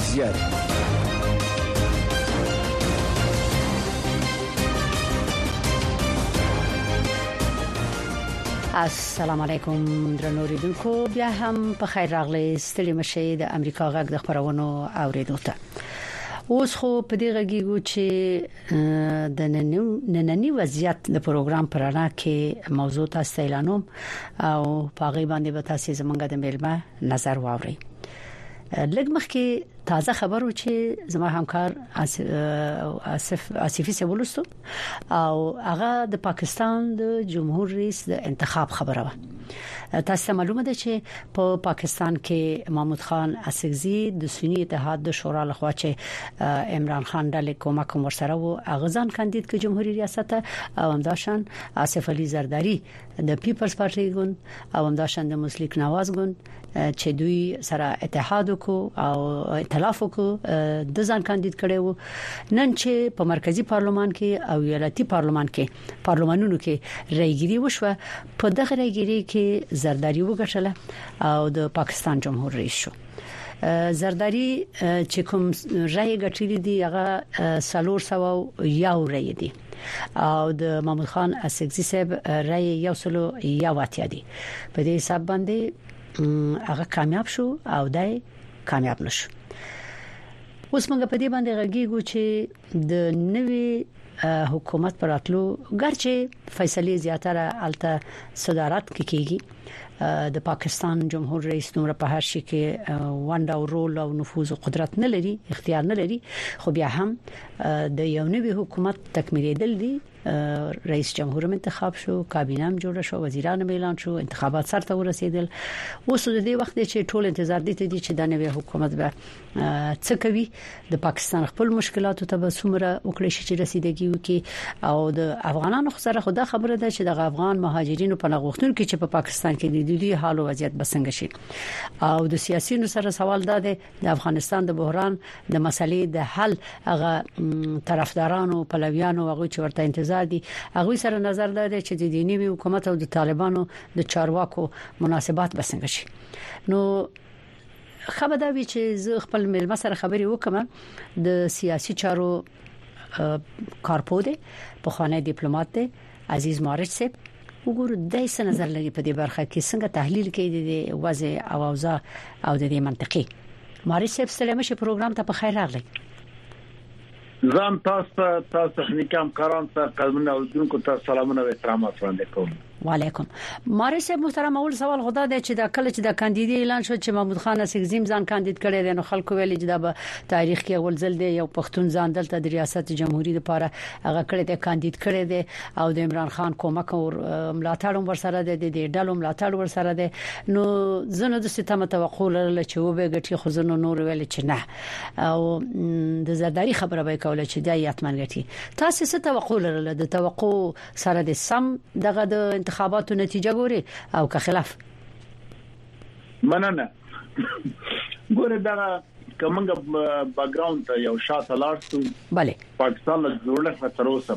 وضعیت. السلام علیکم درنو ریډونکو، بیا هم په خیر راغلی. ستړي مشه د امریکا غږ د خبرونو اوریدو ته. اوس خو په دې غږیږو چې د نننی وضعیت د پروګرام پرانا کې موضوع تاسو اعلانوم او په غي باندې به تاسو زمونږ د میلمه نظر واوري. لږ مخکې تازه خبر و چې زما همکار آصف آصفی سبولستو او هغه د پاکستان د جمهور رئیس د انتخاب خبره و. تاسو معلومه ده چې په پا پاکستان کې محمود خان اسکزي د سنی اتحاد د شورا لخوا چې عمران خان د کومک ورسره و اغزان کاندید کې جمهوریت ریاست او همداشان آصف علي زرداری د پیپلز پارټي ګوند او همداشان د مسلک نواز ګوند چې دوی سره اتحاد وکړو او ائتلاف وکړو د ځان کاندید کړي وو. نن چې په مرکزی پارلمان کې او ایالتي پارلمان کې پارلمانونو کې رایګيري وشوه، په دغه رایګيري کې زرداری وګټله او د پاکستان جمهور رئیس شو. زرداری چې کوم رای ګټلی دی هغه سالور سو یو رای دی او د محمود خان اسکزي صاحب رای یو سلو یو اتیا دی. په دې حساب باندې هغه کامیاب شو او دای کامیاب نشو. اوس موږ په دې باندې غږیږو چې د نوې حکومت پراتلو ګرچې فیصله زیاتره الته صدارت کې کیږي. د پاکستان جمهور رئیس نور په هر شي کې ونډه او رول او نفوذ او قدرت نه لري، اختیار نه لري، خو بیا هم د یو نوې حکومت تکمیلېدل دي. رئیس جمهور انتخاب شو، کابینه هم جوړه شو، وزیران اعلان شو، انتخابات سرته ورسېدل. اوس د دې وخت چې ټول انتظار دي چې د نوې حکومت به څه کوي، د پاکستان خپل مشکلاتو ته به څومره وکړي چې رسیدګي وکړي او د افغانانو سره خو دا خبره ده چې د افغان مهاجرینو په لغوښتون کې چې په پاکستان کې د دې حال او وضعیت بسنګ شي او د سیاسيونو سره سوال ده د افغانستان د بحران د مسلې د حل هغه طرفدارانو پلویانو هغه چې ورته انتظار دي هغه سره نظر ده چې د دینی حکومت او د طالبانو د چارواکو مناسبات بسنګ شي. نو خبر دا وی چې زه خپل ملما سره خبري وکم د سیاسي چارو کارپوده په خانه ډیپلوماټ دی عزیز مارچ صاحب وګورو دای څه نظر لري په دې برخه کې، څنګه تحلیل کوي د وضع او اوضاع او د دې منطقي. مارچ صاحب سلام شه پروګرام ته په خیر راغلی. زم تاسو تاسو تخنیکي همکاران ته قدمونه او دونکو ته سلامونه او احترامات وړاندې کوم. وعلیکم. مارچ صاحب محترم، اول سوال خدا دې چې دا کله چې د کاندیدي اعلان شو چې محمود خان اسکزي ځان کاندید کړي دي، نو خلکو ویل چې دا به تاریخ کې اول ځل دی یو پښتون ځان دلته د ریاست جمهوریت لپاره هغه کړي دي کاندید کړي دي او د عمران خان کومک او ملاتړ ورسره دي، د ډلو ملاتړ ورسره دي. نو زنه د ستامه توقع لرله چې وبه غټي خزنه نور ویل چې نه او د زرداری خبره به کوله چې دا یاتمن غټي. تاسو څه توقع لرله؟ د توقع سره د سم دغه د انتخاباتو نتیجه ګوري او که خلاف؟ مننه. ګوره دا کومه بیک ګراوند ته یو شاته لارسو. bale پاکستان له جوړښت تر اوسه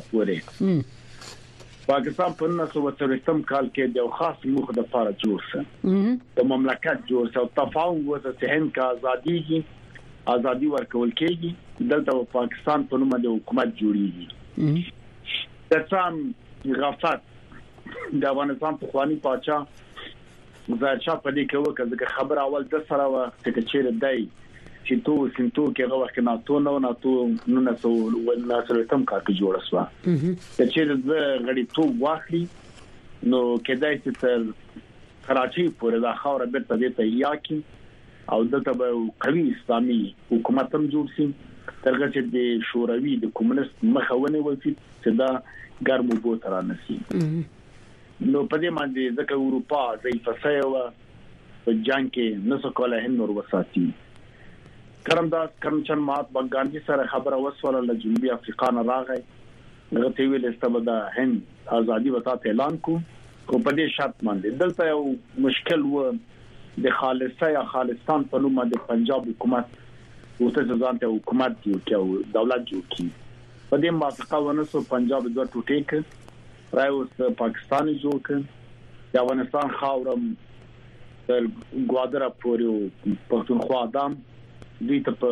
پورې پاکستان په نولس سوه څلوېښتم کال کې د خاص موخه د لپاره جوړ شو، د مملکت جوړ شو، تفاهم وته چې هند کا ازادي ازادي ورکول کېږي، دلته پاکستان په نوم د حکومت جوړیږي. د څام غفلت د افغانستان په خواني پاچا ځاچا په دې کې وکړه چې خبر اول د سره و چې چیرې دای چې تو سنتو کې هغه وخت نه تو نو نه تو نو نه تو ول سره تم کار کې جوړ شو چې چیرې د غړي تو واخلي نو کېدای چې تر کراچي پورې دا خاور بیرته دې ته یاکي او دلته به قوي اسلامي حکومت هم جوړ شي ترغه چې د شوروي د کمونست مخاونه وځي چې دا ګرمو بو تر نه شي. نو په دې باندې ځکه اروپا ضعیفه شوه په جنگ کې نسو کوله هند ور وساتي. کرمداس کرمچند مهاتما ګاندھی سره خبره وسوله له جنوبي افریقا نه راغی، هغه ته ویل استبدا هند ازادي وتا اعلان کو کو په دې شرط باندې دلته یو مشکل و د خالصه یا خالستان په نوم د پنجاب حکومت وته ځانته حکومت جوړ کړو، دولت جوړ کړي. په دې موافقه ونسو پنجاب د ټوټې ک راوست پاکستان جوړ ک د افغانستان خاورم تر ګوادر پورې پښتونخوا ادم دوی ته په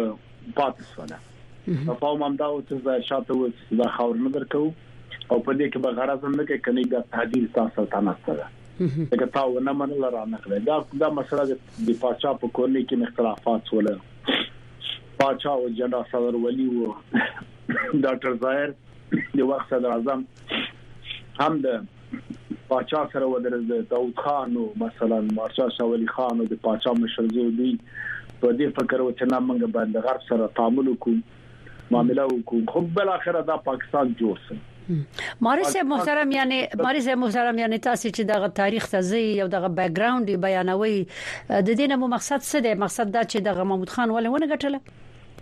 پاتې سونه په پاو مام دا او چې شاته و دا خاور نه درکو او په دې کې به غرض نه کې کني دا تهدید تاسو سلطنت سره دا تاسو نه منل را نه کړی دا دا مسله د پاچا په کورنۍ کې اختلافات ول پاچا او جنرال صدر ولی او ډاکټر ظاهر د وخت صدر اعظم هم د پاچا سره ودرېد داوود خان او مثلا مارشال شاه ولی خان او د پاچا مشرزو دی په دې فکر و چې نه موږ باندې غرب سره تعامل وکړو معاملې وکړو خو بل اخر دا پاکستان جوړ شو مارس محترم یعنی مارس محترم یعنی تاسو چې دغه تاریخ ته زی یو دغه بیک گراوند بیانوي د دې نه مقصد څه دی مقصد دا چې دغه محمود خان ولونه غټله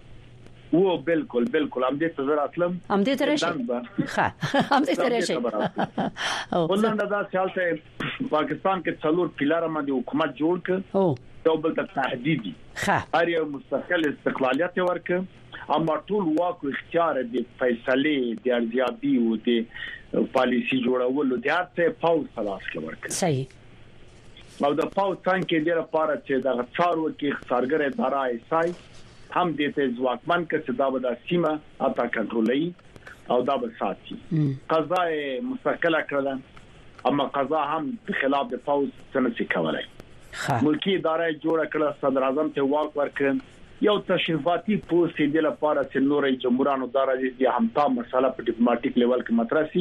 و بالکل بالکل هم دې ته زړه اصلم هم دې ته راشي ښه هم دې ته راشي او ولنه دا خیال ته پاکستان کې څلور پیلار باندې حکومت جوړ ک او یو بل ته تهدیدي ښه هر یو مستقل استقلالیت ورک اما ټول واک او اختیار د فیصله د ارزیابي او د پالیسی جوړولو د هرڅه پاو خلاص کړ صحیح او د پاو څنګه د لپاره چې د څارو کې څارګر اداره ایسای هم د ته ځواکمن کړي دا به د سیمه اتا کنټرولي او دا به ساتي قضا مستقله کړل اما قضا هم په خلاف د پاو څنګه کولای ملکی اداره جوړ کړل صدر اعظم ته واک ورکړ یو تشریفاتي پوسټ دی لپاره چې نورې جمهوریانو داري دي همتا مسله په ډیپلوماټیک لیول کې مطرح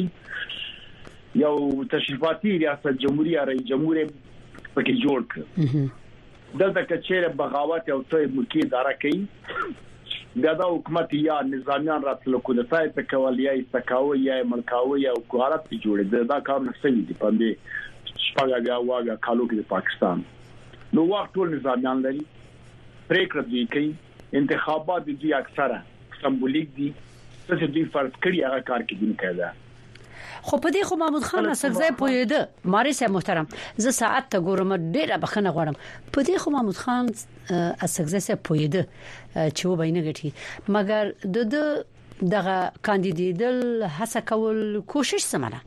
سي یو تشریفاتي ریاست جمهوریت رئیس جمهور پکې جوړ کړ دلته کچېره بغاوت او ته ملکی اداره کوي دا د حکومت یا نظامیان راتلو کو د تای په کولیا استکاوي یا ملکاوي او قوارت جوړې دا کار نه سوي دي پاندې شپږه واګه کالو کې د پاکستان نو وخت ټول نظامیان لري پریکړه دوی کوي انتخابات دوی اکثره سمبولیک دي څه دوی فرض کړی هغه کار کې دي کېده خو په دې خو محمود خان اسغزه پویده مارس محترم ز ساعت ته ګورم ډیره بخنه غواړم په دې خو محمود خان اسغزه پویده چې و بینه غټي مګر د دغه کاندیدیدل هڅه کول کوشش سمونه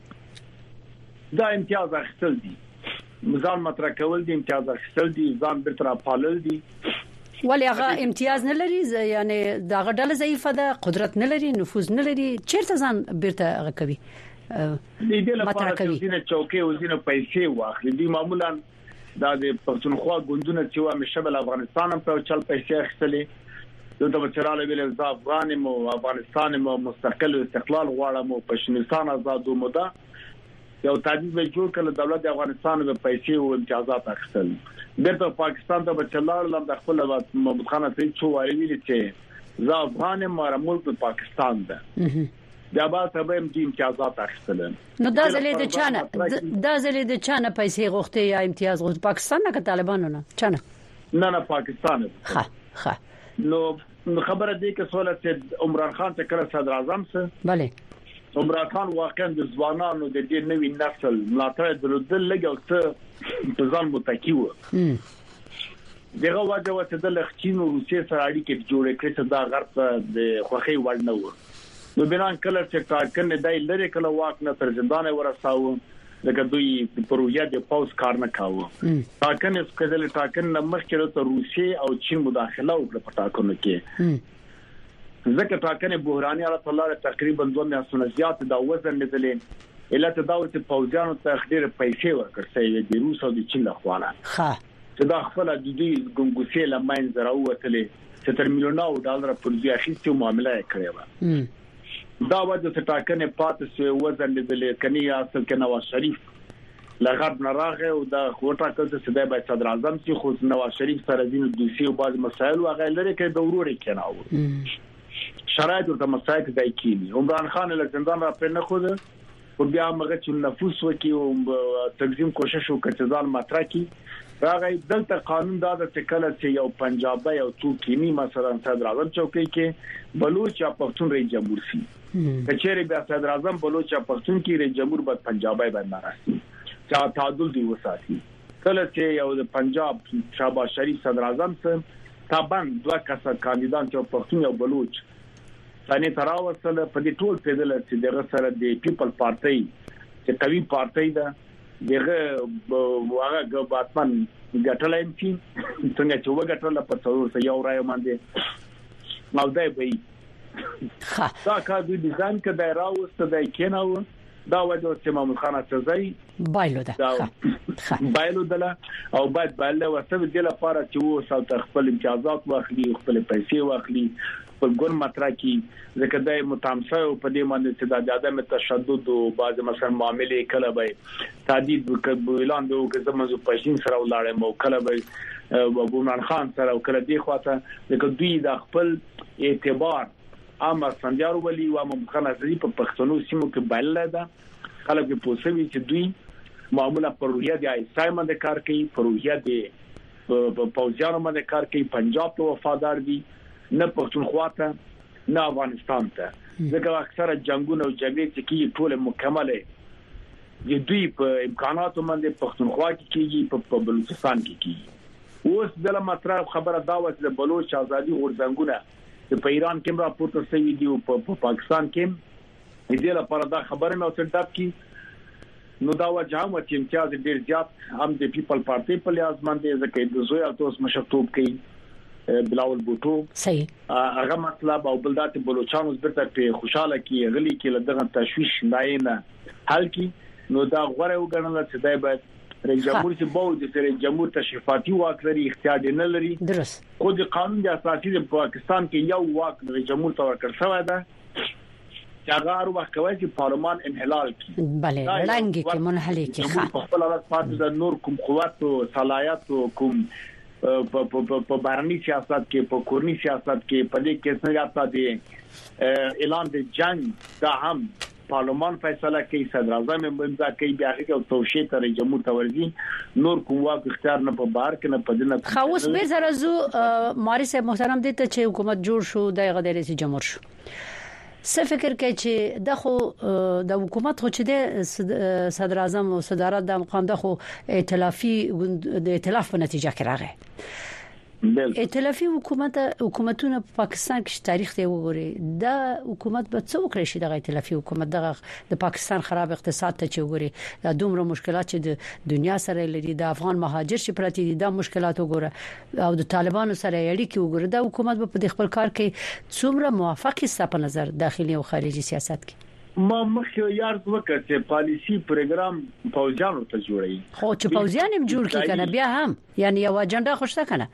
دا امتیاز اخیستل دي ځان مطرح کول دي امتیاز اخیستل دي ځان برتر پالل دي ولی هغه امتیاز نه لري یعنی دغه ډله ضعیفه ده قدرت نه لري نفوذ نه لري چیرته ځان بیرته هغه کوي دې لپاره چې زینه چوکي او زینه پیسې واخلي دي معمولا د پښتونخوا ګوندونه چې و مشبل افغانستان په چل پیسې اخلي د بچراله ویل د افغان مو افغانستان مو مستقل استقلال غواړم او پښتونستان آزادو موده یو تدبیر به جوړ کړل دولت افغانستان به پیسې او امتیازات اخیستل دغه پاکستان ته بچلار لم د خپل محمود خان ته څو ویلي چې زه افغان مر ملک پاکستان ده بیا به ته به امتیازات اخیستل نو دا زلې د چانه دا زلې د چانه پیسې غوښته یا امتیاز غوښته پاکستان نه طالبانو نه چانه نه نه پاکستان ها ها نو خبره دی چې سوالت عمران خان ته کړه صدر اعظم سره bale عمران خان واقعا د ځوانانو د دې نوې نسل ملاتړ درلودل لګو څه په ځان متکیو دغه وجه وته د لخچین او روسیې سره اړیکې جوړې کړې چې دا غرب د خوخي وړ نه و نو بنان کله چې کارکنه دای لری کله واک نه تر زندان ورساو لکه دوی پروژه د پاوس کار نه کاوه کارکنه سکدل کارکنه مخکې ته روسیې او چین مداخله وکړه په ټاکنو کې ځکه ټاکنه بحراني الله تعالی تقریبا دوه میاشتې زیات دا وزن نزلې اله تداوت پوزانو ته خډیر پیسې ورکړې دي روس او د چین لخوا ها چې دا خپل د دې ګنګوسې لمن زراوتلې چې تر میلیونو ډالر پر ځای اخیستو معاملې کړې و دا وجه چې ټاکنه پاتې سو وزن نزلې کني اصل کې نواز شریف لغرب نراغه او دا خوټه کړه چې د بای صدر اعظم چې خو نواز شریف سره دین دوسی او بعض مسایل او غیرې کې دوروري کېناو شرایط ورته مسایل ځای کینی عمران خان له زندان را پر نه خو او بیا موږ چې نفوس وکي او تنظیم کوشش وکړي ځان مطرح کی راغی دلته قانون دا د تکله چې یو پنجابي او توکینی مثلا صدر اعظم چوکۍ کې بلوچ یا پښتون رئیس جمهور سي کچېره بیا صدر اعظم بلوچ یا پښتون کې رئیس جمهور بد پنجابي باندې راځي چې تعادل دی وساتي کله چې یو د پنجاب شهباز شریف صدر اعظم سره تابان دوه کسه کاندیدان چې پښتون او بلوچ ثاني تراوسله په دې ټول پیدل چې دغه سره د پیپل پارټي چې قوي پارټي ده دغه هغه باتمن ګټلای شي څنګه چې وګټل په څو یو راي باندې نو دی به دا کار د ډیزاین کړه راوست د کیناو دا وجه چې محمود خان څځای بایلو ده بایلو ده او باید بایله وسوي د لپاره چې وو ساوت خپل امتیازات واخلي خپل پیسې واخلي په ګون ماترا کې ځکه د متامسه په دې باندې چې د عدم تشدد او بعض مثلا معاملې کله به تهدید وکړي د وګزمزو پښین سره ولاړ مو کله به ابو عمران خان سره او کله دی خواته ځکه دوی د خپل اعتبار اما سنجار ولی و مخنه سړي په پښتنو سیمو کې بایله ده خلک په پوسوي چې دوی معمولا پروژه دی سایمن د کار کوي پروژه دی په پوزیانو باندې کار کوي پنجاب ته وفادار دي نه پښتونخوا ته نه افغانستان ته ځکه اکثره جنگونه او جګړې چې کی ټول مکمله دي دوی په امکاناتو باندې پښتونخوا کې کیږي په بلوچستان کې کیږي اوس د مطلب خبره دا و چې بلوچ ازادي غورځنګونه په ایران کې راپورته شوی دی او په پاکستان کې دې لپاره دا خبره مې اوسه کی نو دا وجه هم چې امتیاز ډیر زیات هم د پیپل پارټي په لیاز باندې ځکه د زوی او توس مشرتوب کوي بلاول بوټو صحیح هغه مطلب او بلدات بلوچستان زبرته په خوشاله کې غلي کې لدغه تشويش نه حل کی نو دا غوړې وګڼل چې دای به رئیس جمهور چې باور د رئیس جمهور تشریفاتي واک لري اختیار نه لري درست خو د قانون د اساسي د پاکستان کې یو واک رئیس جمهور ته ورکړ شوی دی چې هغه هر وخت کوي چې پارلمان انحلال کړي بله رنګ کې منحل کړي په خپل حالت پاتې د نور کوم قوت او صلاحیت او کوم په بهرني سیاست کې په کورني سیاست کې په دې کې څنګه تاسو اعلان د جنگ دا هم پارلمان فیصله کوي صدر اعظم امضا کوي بیا هغه توشیه تر جمهور تورزی نور قوت اختیار نه په بار کې نه په دنه خاص به زرازو ماري صاحب محترم دي ته چې حکومت جوړ شو د غداري سي جمهور شو څه فکر کوي چې د خو د حکومت خو چې د صدر اعظم او صدارت د مقام د خو ائتلافي د ائتلاف په نتیجه کې راغی ائتلافي حکومت حکومتونه په پاکستان کې تاریخ دی وګوري دا حکومت به څه وکړي شي د ائتلافي حکومت د پاکستان خراب اقتصاد ته چې وګوري دا دومره مشکلات چې د دنیا سره لري د افغان مهاجر چې پراتی دي دا مشکلات وګوره او د طالبانو سره اړیکې وګوره دا حکومت په خپل کار کې څومره موافق است په نظر داخلي او خارجي سیاست کې ما مخکې یار وکړ چې پالیسی پروګرام پوزیانو ته جوړي خو چې پوزیان هم جوړ کړي کنه بیا هم یعنی یو اجنډا خوشته کنه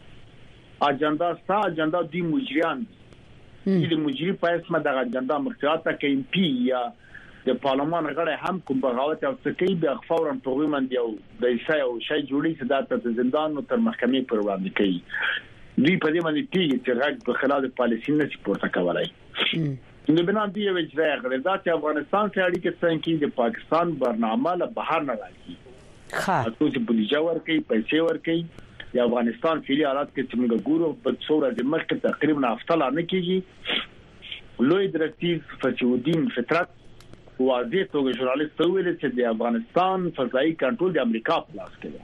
اجنډا ستا اجنډا دی مجریان دي مجری په اسمه د اجنډا مختلفه کې ام پی یا د پارلمان غړي هم کوم بغاوت او سکی به فورا پروګرام دی او د ایسای او شای جوړی چې د زندان تر محکمې پر وړاندې کوي دوی په دې باندې پیږي چې غږ په خلاف پالیسی نه سپورټ کولای نو بنا دی یو اجرا غړي دا چې افغانستان سره اړیکې څنګه د پاکستان برنامه له بهر نه راځي ښه تاسو چې بودیجه ورکړي پیسې ورکړي د افغانستان فعلی حالات کې چې موږ ګورو په څوره د مخکې تقریبا افتلا نه کیږي لوی درکتیز فسیودین فطرت واضح توګه ژورنالیست ویل چې د افغانستان فضائي کنټرول د امریکا په لاس کې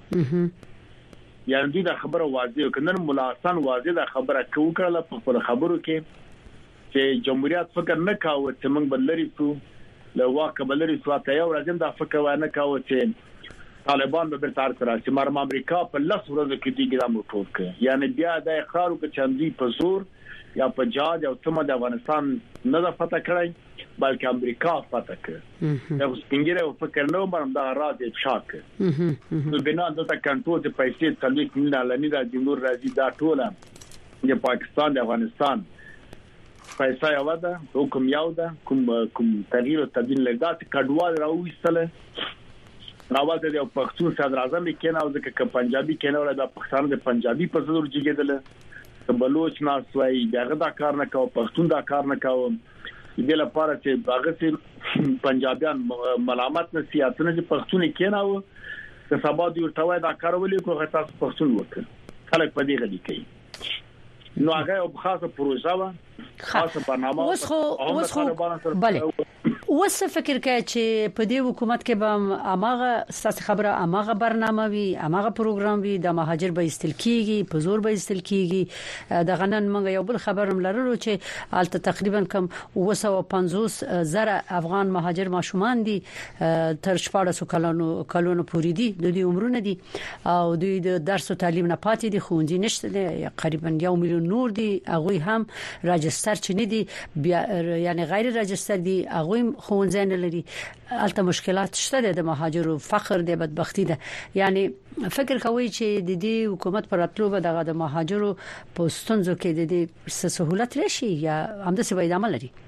دی یعنی دا خبره واضح کنن مولا حسن واضح دا خبره کوکړه په خپل خبرو کې چې جمهوریت فکر نه کاوه چې موږ بلری څو له واکه بلری څو ته یو راځم دا فکر ونه کاوه چې طالبان به برتار کړه چې مرم امریکا په لاس ورځ کې دی ګرام ټوب کړي یعنی بیا د اخرارو کې چاندي په زور یا په جاج او سم د افغانستان نه د فتح کړی بلکې امریکا فتح کړ دا څنګه فکر نو مرم دا راځي شاک نو بنا د کنټرول د پیسې تلويق نه لنی د جمهور راځي دا ټوله د پاکستان د افغانستان پیسې یو ده حکم یو ده کوم کوم تغییر او تبديل لګات کډوال راوېستل راوالته د پښتون صدر اعظم کې نه او ځکه پنجابي کې نه ولا د پښتون د پنجابي په زور جګیدل ته بلوچ ناسوي دغه دا کار نه کاوه پښتون دا کار نه کاوه د لپاره چې هغه سي پنجابیان ملامت نه سیاستونه چې پښتون کې نه و چې سبا دی ورته دا کار ولې کوه تاسو پښتون وکړه خلک په دې غلي کوي نو هغه په خاصه پروژه وا خاصه برنامه اوس خو اوس خو بله وسه فکر کوي چې په دې حکومت کې به اماغه ستاسو خبره اماغه برنامه وي اماغه پروګرام وي د مهاجر به استل کیږي په زور به استل کیږي د غنن موږ یو بل خبرم لرلو چې الته تقریبا کم اوه سوه او پنځوس زره افغان مهاجر ماشومان دي تر شپږ سوه کلونو کلونو پورې دي د دې عمرونه دي او دوی د درس او تعلیم نه پاتې دي خوندې نشته دي تقریبا یو میلیون نور دي هغه هم راجستر چ نه دي یعنی غیر راجستر دي هغه خوندې نه لري الته مشکلات شته د مهاجرو فقر د بدبختی ده یعنی فکر کوي چې د دې حکومت پر اتلو به د مهاجرو په ستونزو کې د دې سہولت راشي یا همدا څه به عمل لري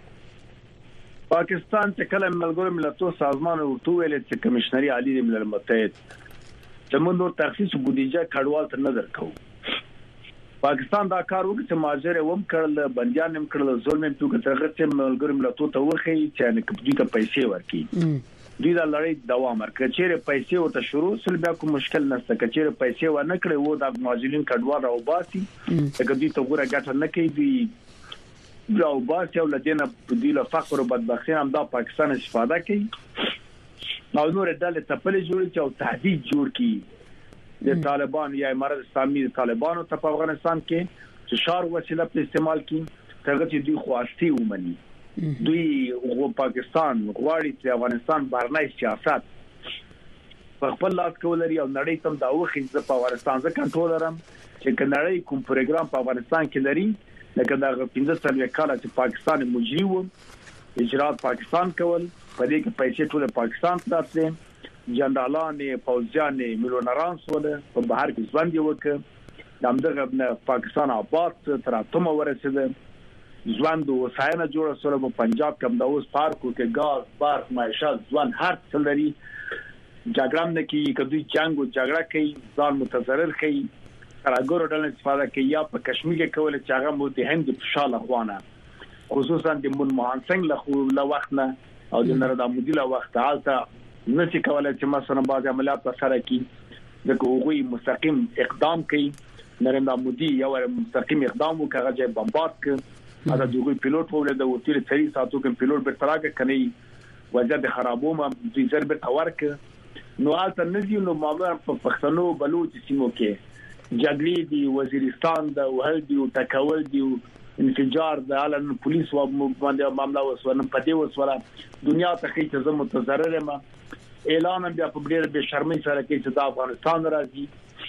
پاکستان چې کله ملګرو ملتونو سازمان او تویل چې کمشنري عالی د ملل متحد زموږ نور تخصیص بودیجه کډوال ته نظر کوو پاکستان دا کار وکړي چې ماجر ووم کړل بنديان هم کړل ظلم هم توګه ترغه چې ملګرو ملتونو ته وخی چې نه کپدي ته پیسې ورکړي دوی دا لړۍ دوام ورکړي چې پیسې ورته شروع سل بیا کوم مشکل نشته چې پیسې ونه کړي وو د ماجرین کډوال او باسي چې دوی ته ګوره ګټه نه کوي او باسي او لدينا دوی له فقر او بدبختی هم دا پاکستان استفاده کوي نو نور ډلې ته په جوړ چې او تهدید جوړ کی د طالبان یا امارات اسلامي د طالبانو په افغانستان کې چې شار وسیله په استعمال کړي ترغه چې دوی خواستی ومني دوی غو پاکستان غواړي چې افغانستان بهرنی سیاست په خپل لاس کې ولري او نړۍ تم دا وخت د افغانستان ځکه کنټرول لرم چې کنړۍ کوم پروګرام په افغانستان کې لري لکه دا پنځه سال وکاله چې پاکستان مجری و اجرات پاکستان کول په دې کې پیسې ټول پاکستان ته تلل جنرالان فوجیان میلیونران سول په بهر کې ځوان دی وک د امدغه پاکستان آباد تر اتمه ورسېده ځوان د وسایل جوړ سره په پنجاب کې د اوس پارکو کې غاز بارک معیشت ځوان هر څه لري جګړه نه کې کدي جنگ او جګړه کوي ځان متضرر کوي راګورو ډول استفاده کوي یا په کشمیر کې کول چې هغه مو د هند په شاله خوانه خصوصا د منموهن سنگ له خو له وخت نه او د نردا مودي له وخت حالته نشي کولای چې مثلا بعض عملیات په سره کې د کوغوي مستقیم اقدام کوي نریندرا مودي یو مستقیم اقدام وکړي چې بمبارد کړي دا دوی پیلوټ وولې د وتیل تری ساتو کې پیلوټ به تراګه کني وجه د خرابومه د ضربه تورک نو حالت نزي نو معاملې په پښتنو بلوچ سیمو کې جګړې دي وزیرستان د وهل دي او تکول دي انفجار د عالم پولیس و باندې معاملې وسونه په دې وسوله دنیا ته کې چې متضرر ما اعلان بیا په ډېر به شرمۍ سره کې چې د افغانستان راځي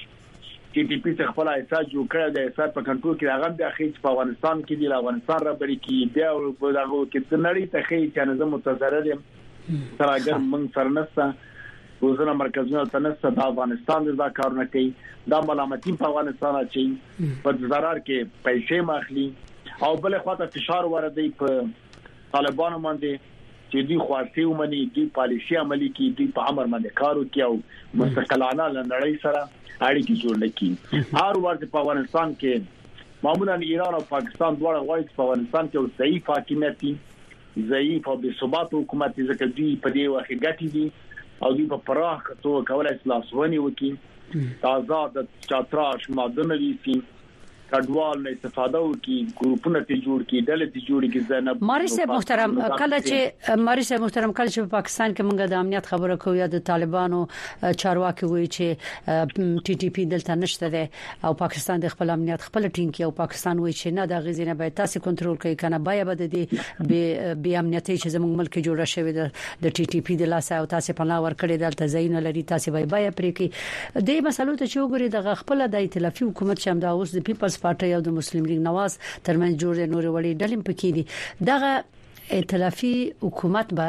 چې ټي پی څخه خپل احساس جوړ کړی د احساس په کنټرول کې هغه بیا خېچ په افغانستان کې دی افغانستان را بری کې بیا په دغه کې د نړۍ ته خېچ چې نه متضرر یم تر اگر موږ سره نسته وزنه مرکزونه تنسته د افغانستان د کارونه کوي دا ملامتي په افغانستان اچي په ضرر کې پیسې ماخلي او بل خواته فشار وردی په طالبانو باندې چې دوی خواسته ومني دوی پالیسي عملي کوي دوی په امر باندې کار کوي او مستقلانه لنړۍ سره اړیکې جوړ کړي هر ورځ په افغانستان کې معمولا ایران او پاکستان دواړه غواړي په افغانستان کې ضعیف حاکمیت ضعیف او بې ثبات حکومت ځکه دوی په دې وخت ګټي دي او دوی په پراخ توګه کولای خلاصونی وکړي تازه د چاتراش مادن لیسي کډوال نه استفاده وکي ګروپونه ته جوړ کی ډلې ته جوړ کی زنه ماري صاحب محترم کله چې ماري صاحب محترم کله چې په پاکستان کې موږ د امنیت خبره کوو یا د طالبانو چارواکي وایي چې ټي ټي پی دلته نشته ده او پاکستان د خپل امنیت خپل ټینګي او پاکستان وایي چې نه د غزینه باید تاسو کنټرول کوي کنه باید د دې به امنیتي چې زموږ ملک جوړه شوی د ټي ټي پی د لاسه او تاسو په ناور کړی دلته زین لري تاسو باید باید پرې کی د مسلو ته چې وګوري د خپل د ائتلافي حکومت چې هم د اوس د پیپلز پارټي او د مسلم لیگ نواز ترمن جوړ د نور وړي ډلې پکې دي دغه ائتلافي حکومت به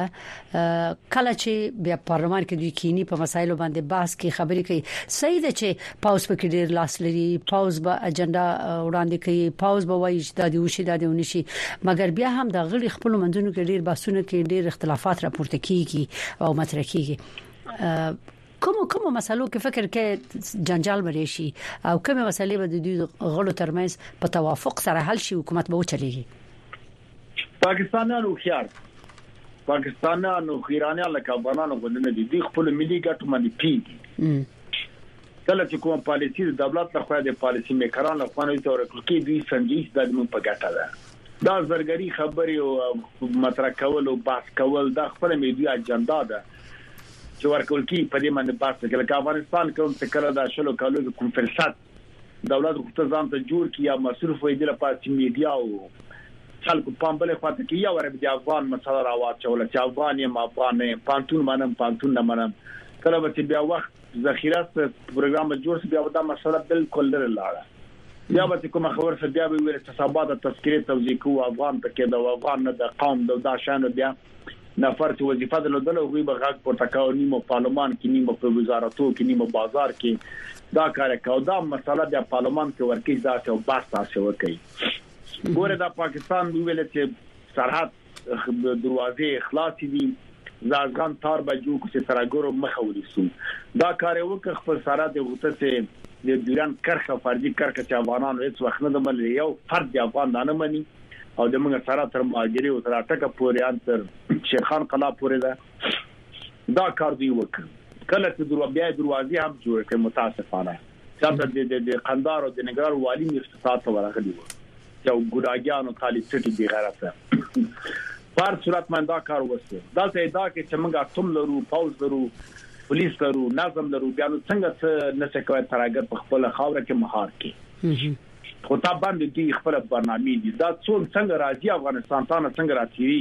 کله چې بیا پارلمان کې دوی کینی په مسایلو باندې بحث کې خبرې کوي صحیح ده چې پاوز پکې ډیر لاس لري پاوز به اجنډا وړاندې کوي پاوز به وایي چې د دې وشي د دې ونشي مګر بیا هم د غړي خپل منځونو کې ډیر بحثونه کې ډیر اختلافات راپورته کیږي او مطرح کیږي کوم کوم مسلو کې فکر کې جنجال وري شي او کومه مسلې به د دوی غړو ترمنځ په توافق سره حل شي حکومت به وچلېږي پاکستانانو خيار پاکستانانو خیرانه لکه افغانانو غوډنه دي د خپل ملي ګټو باندې پیږي کله چې کوم پالیسي د دولت لخوا د پالیسي میکران لخوا نه تور کړی دوی سنجش د موږ په ګټه ده دا زرګری خبري او مطرح کول او بحث کول دا خپل میډیا اجنډا ده چې ورکول کی په دې باندې بحث کوي لکه افغانستان کوم څه کړه دا شلو کالو کوم فرصت دولت خپل ځان ته جوړ کیا مصرف وې د لپاره چې میډیا او خلکو پامبله خاطر کې یا ور د افغان مسله راوچول چې افغان یم افغان پانتون منم پانتون نه منم کله چې بیا وخت ذخیره پروګرام جوړ شي بیا دا مسله بالکل لري لاړه بیا به کوم خبر څه بیا به ویل چې سبا د تذکرې توزیع کوو افغان ته کې د افغان نه د قوم د داشانو بیا نفر چې وظیفه درلودل او به غږ پورته کاو نیمو پارلمان کې نیمو په وزارتو کې نیمو بازار کې دا کار کوي دا مسله د پارلمان کې ورکې ځات او بحث تاسو وکړي ګوره د پاکستان ویل چې سرحد دروازې اخلاص دي ځاګان تار بجو چې ترګورو مخاوري سو دا کار وکړ خپل سرحد غوته چې د ایران کرخه فردي کرخه چې افغانانو هیڅ وخت نه دمل یو فرد د افغان نه مني او د موږ سره تر ماجری او تر ټکه پورې انتر شیخان قلا پورې ده دا کار دی وکړ کله چې درو بیا دروازې هم جوړ کړ متاسفانه چې د د قندار او د نګران والی مرستات ورغلي و چې ګوراګیانو طالب څټي دی غیرته پر صورت من دا کار وسته دا ته دا کې چې موږ اتم لرو پاوز لرو پولیس لرو نظم لرو بیا نو څنګه نه څه کوي ترګر په خپل خاور کې مهار کې خو تا باندې دی خپل برنامه دي دا څون څنګه راځي افغانستان ته څنګه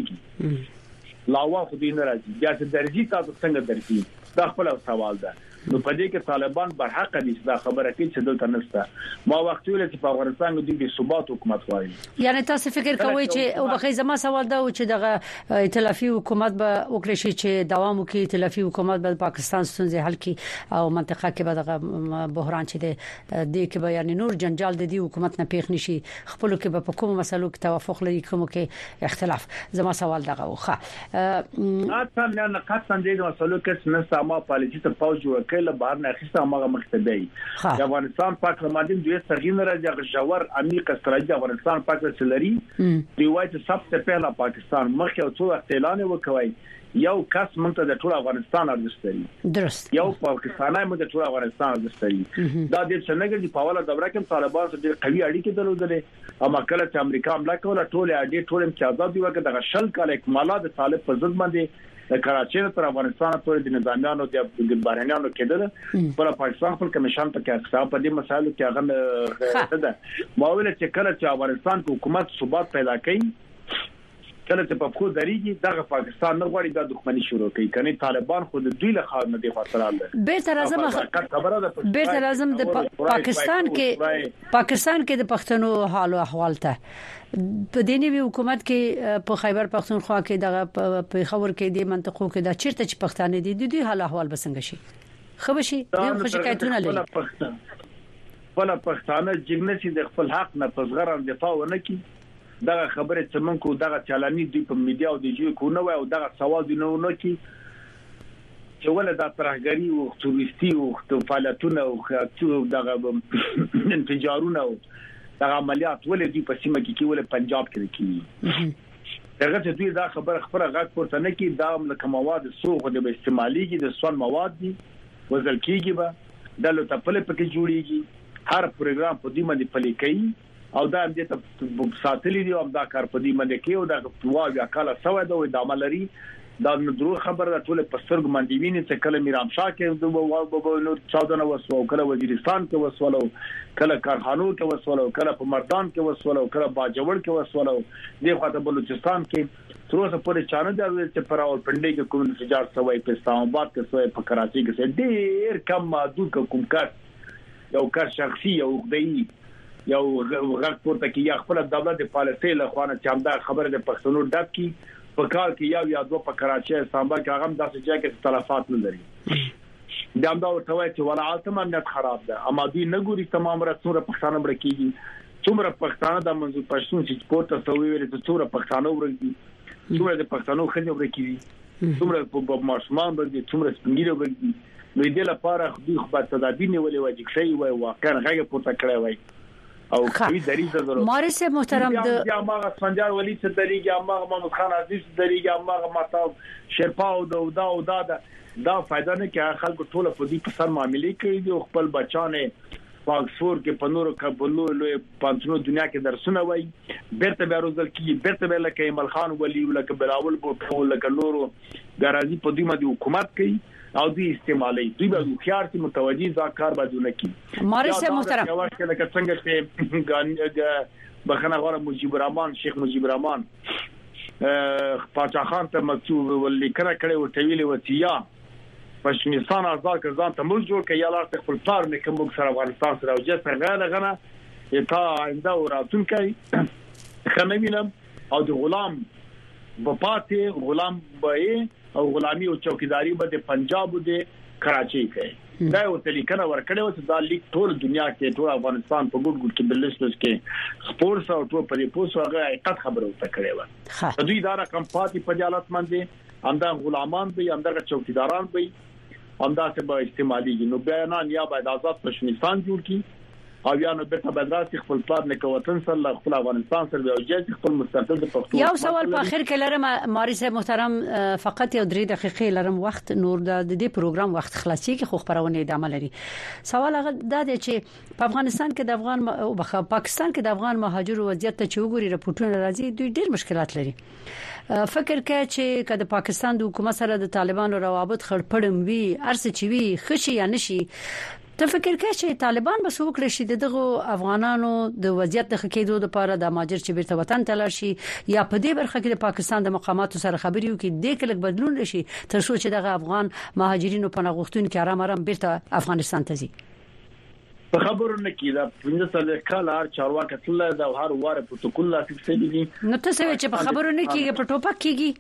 راځي لاوا خو دې نه راځي بیا چې درځي تاسو څنګه درځي دا خپل سوال ده نو په دې کې طالبان برحق دي دا خبره کوي چې دلته نشته ما وخت ویل چې په افغانستان کې د ثبات حکومت وایي یعنی تاسو فکر کوئ چې او بخې زما سوال دا و چې دغه ائتلافي حکومت به وکړي شي چې دوام وکړي ائتلافي حکومت به پاکستان ستونزې حل کړي او منطقه کې به دغه بحران چې د کې به یعنی نور جنجال د دې حکومت نه پیښ نشي خپل کې به په کوم مسلو کې توافق لري کوم کې اختلاف زما سوال دغه وخه اته نه قطعا دې مسلو کې نه سما پالیسي ته پاوځ جوړ کله بهر نه اخیسته هغه مختبي د افغانستان پاک رمادین دوی سرګین راځي جوهر عمیق استراتیجی افغانستان پاک سلري روایت سب څه پهلا پاکستان مخ یو څو اعلان وکوي یو کس مونږ د ټول افغانستان ارزښت لري درست یو پاکستانای مونږ د ټول افغانستان ارزښت لري دا د څنګه دی په اوله دوره کې طالبان سره ډېر قوي اړیکې درلودلې اما کله چې امریکا حمله کوله ټول اړیکې ټول امتیازات دی وکړه د شل کال اکمالات د طالب په ضد باندې د کراچۍ تر افغانستان پورې د نظامیانو د بهرنیانو کېدل پر پاکستان خپل کمیشن ته کې حساب په دې مسایلو کې هغه ده ماویل چې کله چې افغانستان کې حکومت ثبات پیدا کړي کله چې په خو دریږي دغه پاکستان نه غواړي د دښمنی شروع کوي کني طالبان خود دوی له خاور نه دی خاطراله به تر اعظم به تر اعظم د پاکستان کې پاکستان کې د پښتنو حال او احوال ته په دیني حکومت کې په خیبر پختونخوا کې دغه په خبر کې د منطقو کې د چیرته چې پښتانه دي د دوی حال احوال بسنګ شي خو شي د خو شکایتونه لري ولا پښتانه جګنسي د خپل حق نه پزغران دفاع ونه کی دغه خبره چې منکو دغه چالاني دی په میډیا او د جوړ کو نه وای او دغه سوال دی نه نه کی چې ولې د ترهګری او توريستي او فعالیتونه او دغه انفجارونه دا عملیات ولې دی په سیمه کې کې ولې پنجاب کې کې هغه چې دوی دا خبر خبر غاټ پورته نه کې دا ملک مواد سوغ د استعمالي کې د سون مواد دي وزل کېږي به د لو تپل پکې جوړيږي هر پروګرام په دې باندې پلي کوي او دا دې ته ساتلې دي او دا کار په دې باندې کې او دا واګه کاله سوي دا د عملري دا درو خبر دا ټول پسترګ باندې ویني چې کله میرام شاه کې د نور چاودنه وسو کله وزیرستان کې وسولو کله کارخانو کې وسولو کله په مردان کې وسولو کله باجوړ کې وسولو د خاطر بلوچستان کې تر اوسه پورې چانه دا چې پراول پندې کې کوم انفجار سوی په اسلام آباد کې سوی په کراچۍ کې ډېر کم محدود کوم کار یو کار شخصي او دی یو غږ پورته کې یا خپل دولت د پالیسۍ له خوانه چې همدا خبره د پښتنو ډک کی په کال کې یو یا دوه په کراچۍ استانبول کې هغه داسې ځای کې تلفات نه لري دا هم دا ورته وایي چې ولا عالم امنیت خراب ده اما دوی نه ګوري تمام رسوره پښتانه برکېږي څومره پښتانه د منځو پښتون چې پورته سوي ویل چې څومره پښتانه ورګي څومره د پښتنو خځې برکېږي څومره په ماشومان باندې څومره سپینګیره ورګي نو دې لپاره دوی خو په تدابیر نیولې وایي چې شي وایي واقعا هغه پورته کړی وایي او کوي دریزه ضرورت مارس محترم د یا ما سنجار ولی څه دریږي ما محمد خان عزیز دریږي ما ماتاو شرپاو د دا او دا دا فائدہ نه کې خلکو ټول په دې په سر معاملې کوي او خپل بچانه پاکسفور کې په نورو کابلو لوی پانتونو دنیا کې درسونه وای بیرته بیا روزل کې بیرته بیا لکه ایمل خان ولی لکه بلاول بوټو لکه نورو ګرازي په دوی باندې حکومت کوي او دوی استعمالي دوی به خيار چې متوجي ځکار باندې نه کی مارس محترم یو وخت لکه څنګه چې بخنه غوړه مجيب الرحمن شیخ مجيب الرحمن پاچا خان ته مکتوب ولیکنه کړي او تویل وتیا پښتونستان آزاد کړه ته موږ جوړ کړي یالار ته خپل پلار مې کوم سره افغانستان سره او چې څنګه غنه اتا آینده وراتون کوي خنوینم او د غلام بپاتې غلام به او غلامی او چوکیداری به د پنجاب او د کراچي کوي دا یو تلیکنه ورکړې و چې دا لیک ټول دنیا کې ټول افغانستان په ګډ ګډ کې بلستوس کې سپورتس او ټول په پوسو هغه حقیقت خبره وته کړې و دوی دا رقم پاتې په حالت باندې انده غلامان به انده چوکیداران به انده څه به استعمالي نو بیان یا باید آزاد پښتونستان جوړ کی او یا نو بیرته بدراسي خپل پلان نه کوتن سره خپل افغانستان سره او جاج خپل مستقل د پښتو یو سوال په اخر کې لرم ماري صاحب محترم فقط یو درې دقیقې لرم وخت نور د دې پروګرام وخت خلاصي کې خو خبرونه ادامه لري سوال هغه دا دی چې په افغانستان کې د افغان او په پاکستان کې د افغان مهاجرو وضعیت ته چوغوري راپورټونه راځي دوی ډېر مشکلات لري فکر کوي چې کله پاکستان د حکومت سره د طالبانو روابط خړپړم وي ارڅ چوي خشي یا نشي ته فکر کوي چې طالبان به څوک لشي دغه افغانانو د وضعیت د خکېدو لپاره د ماجر چې بیرته وطن ته لشي یا په دې برخه کې د پاکستان د مقاماتو سره خبري وکړي د کلک بدلون لشي تر څو چې دغه افغان مهاجرینو په نغښتون کې آرام آرام بیرته افغانستان ته ځي په خبرونه کې دا پنځه سال کال هر چارواکي تل دا هر واره پروتوکول لا فکسې دي نو ته څه چې په خبرونه کې په ټوپک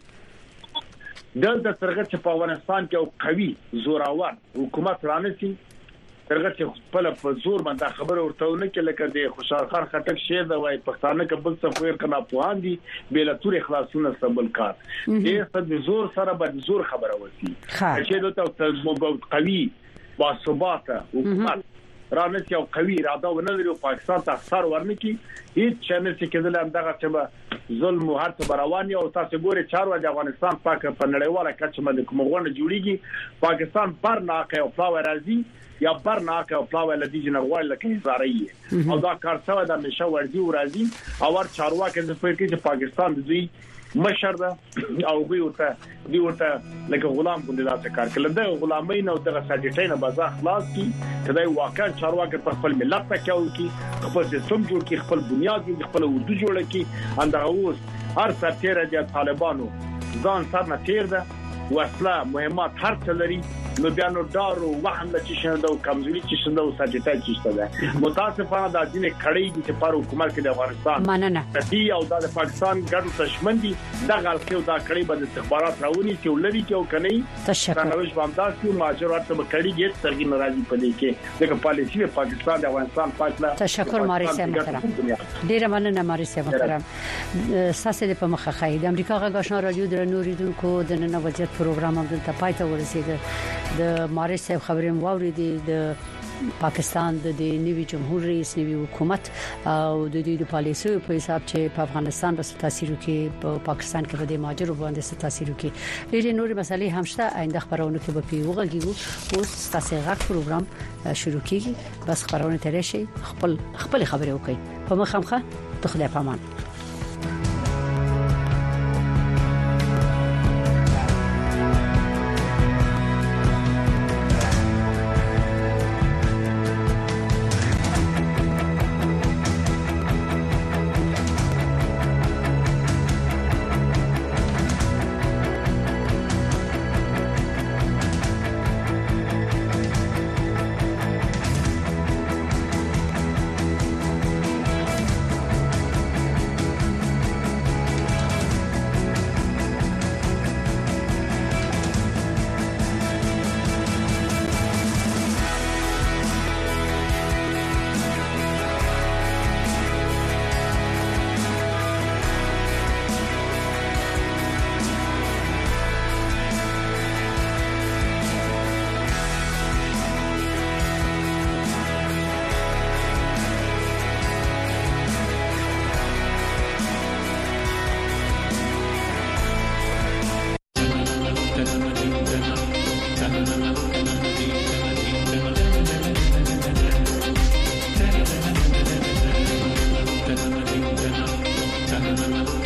کېږي دلته څنګه چې په افغانستان کې او قوي زوراور حکومت رانسي څنګه چې خپل په زور باندې خبره ورته ونه کې لکه د خوشحال خان خټک شعر دا وای پښتانه کبل څخه کنا پوهان دي بل تور اخلاصونه سبل کار دې په زور سره باندې زور خبره وسی چې دوی قوي با ثبات حکومت رانسي او قوي اراده ونلري او پاکستان ته اثر ورنکي هیڅ چنه چې کېدل هم دغه چې ظلم او هرڅ برواني او تاسو ګوري چار وجه افغانستان پاک په نړیواله کچه باندې کومغونه جوړیږي پاکستان پر ناکه او فلاور راځي یا برناکه او پلاوی لدی جنغوال لکه زاري او دا کار څه د نشه ورزي او راځي او ور چارواکي د فکر چې پاکستان د دوی مشر ده او وی ورته دی ورته لکه غلام ګوند دا کار کله د غلامین او د ساجټین بازار خلاص کی کله واقعا چارواکي په خپل ملت ته کوي کی خپل سیستم جوړ کی خپل بنیاد جوړ خپل وجود جوړ کی انده اوس هر سرتیره د طالبانو ځان سره نه تیر ده وسله مهمات هر څه لري نو بیا نو دارو وهم د چې شنده او کمزوري چې شنده او ساجټای چې شته متاسفانه د دینه کړي چې پر حکومت کې د افغانستان مننه دي او د پاکستان ګډ دشمن دي د غلطي او د کړي باندې استخبارات راوني چې ولري کې او کني تشکر نوښ باندې چې ماجرات ته کړي دي سترګې ناراضي پدې کې د پالیسي په پاکستان د افغانستان پاتله تشکر ماري صاحب محترم ډیر مننه ماري صاحب محترم ساسه په مخه خای د امریکا غاښنا رادیو د نوریدونکو د نن وضعیت پروګرام هم دلته پای ته ورسید د ماري صاحب خبرې واوریدې د پاکستان د نوي جمهور رئیس نوي حکومت او د دې د پالیسیو په حساب چې په افغانستان به تاثیر وکړي په پاکستان کې به د ماجرو باندې تاثیر وکړي ډېر نور مسلې هم شته آینده خبرونه کې به پیوغږیږو اوس تاسو غږ پروګرام شروع کیږي بس خبرونه ترې شي خپل خپل خبرې وکړي په مخامخه ته خدای پامان شي.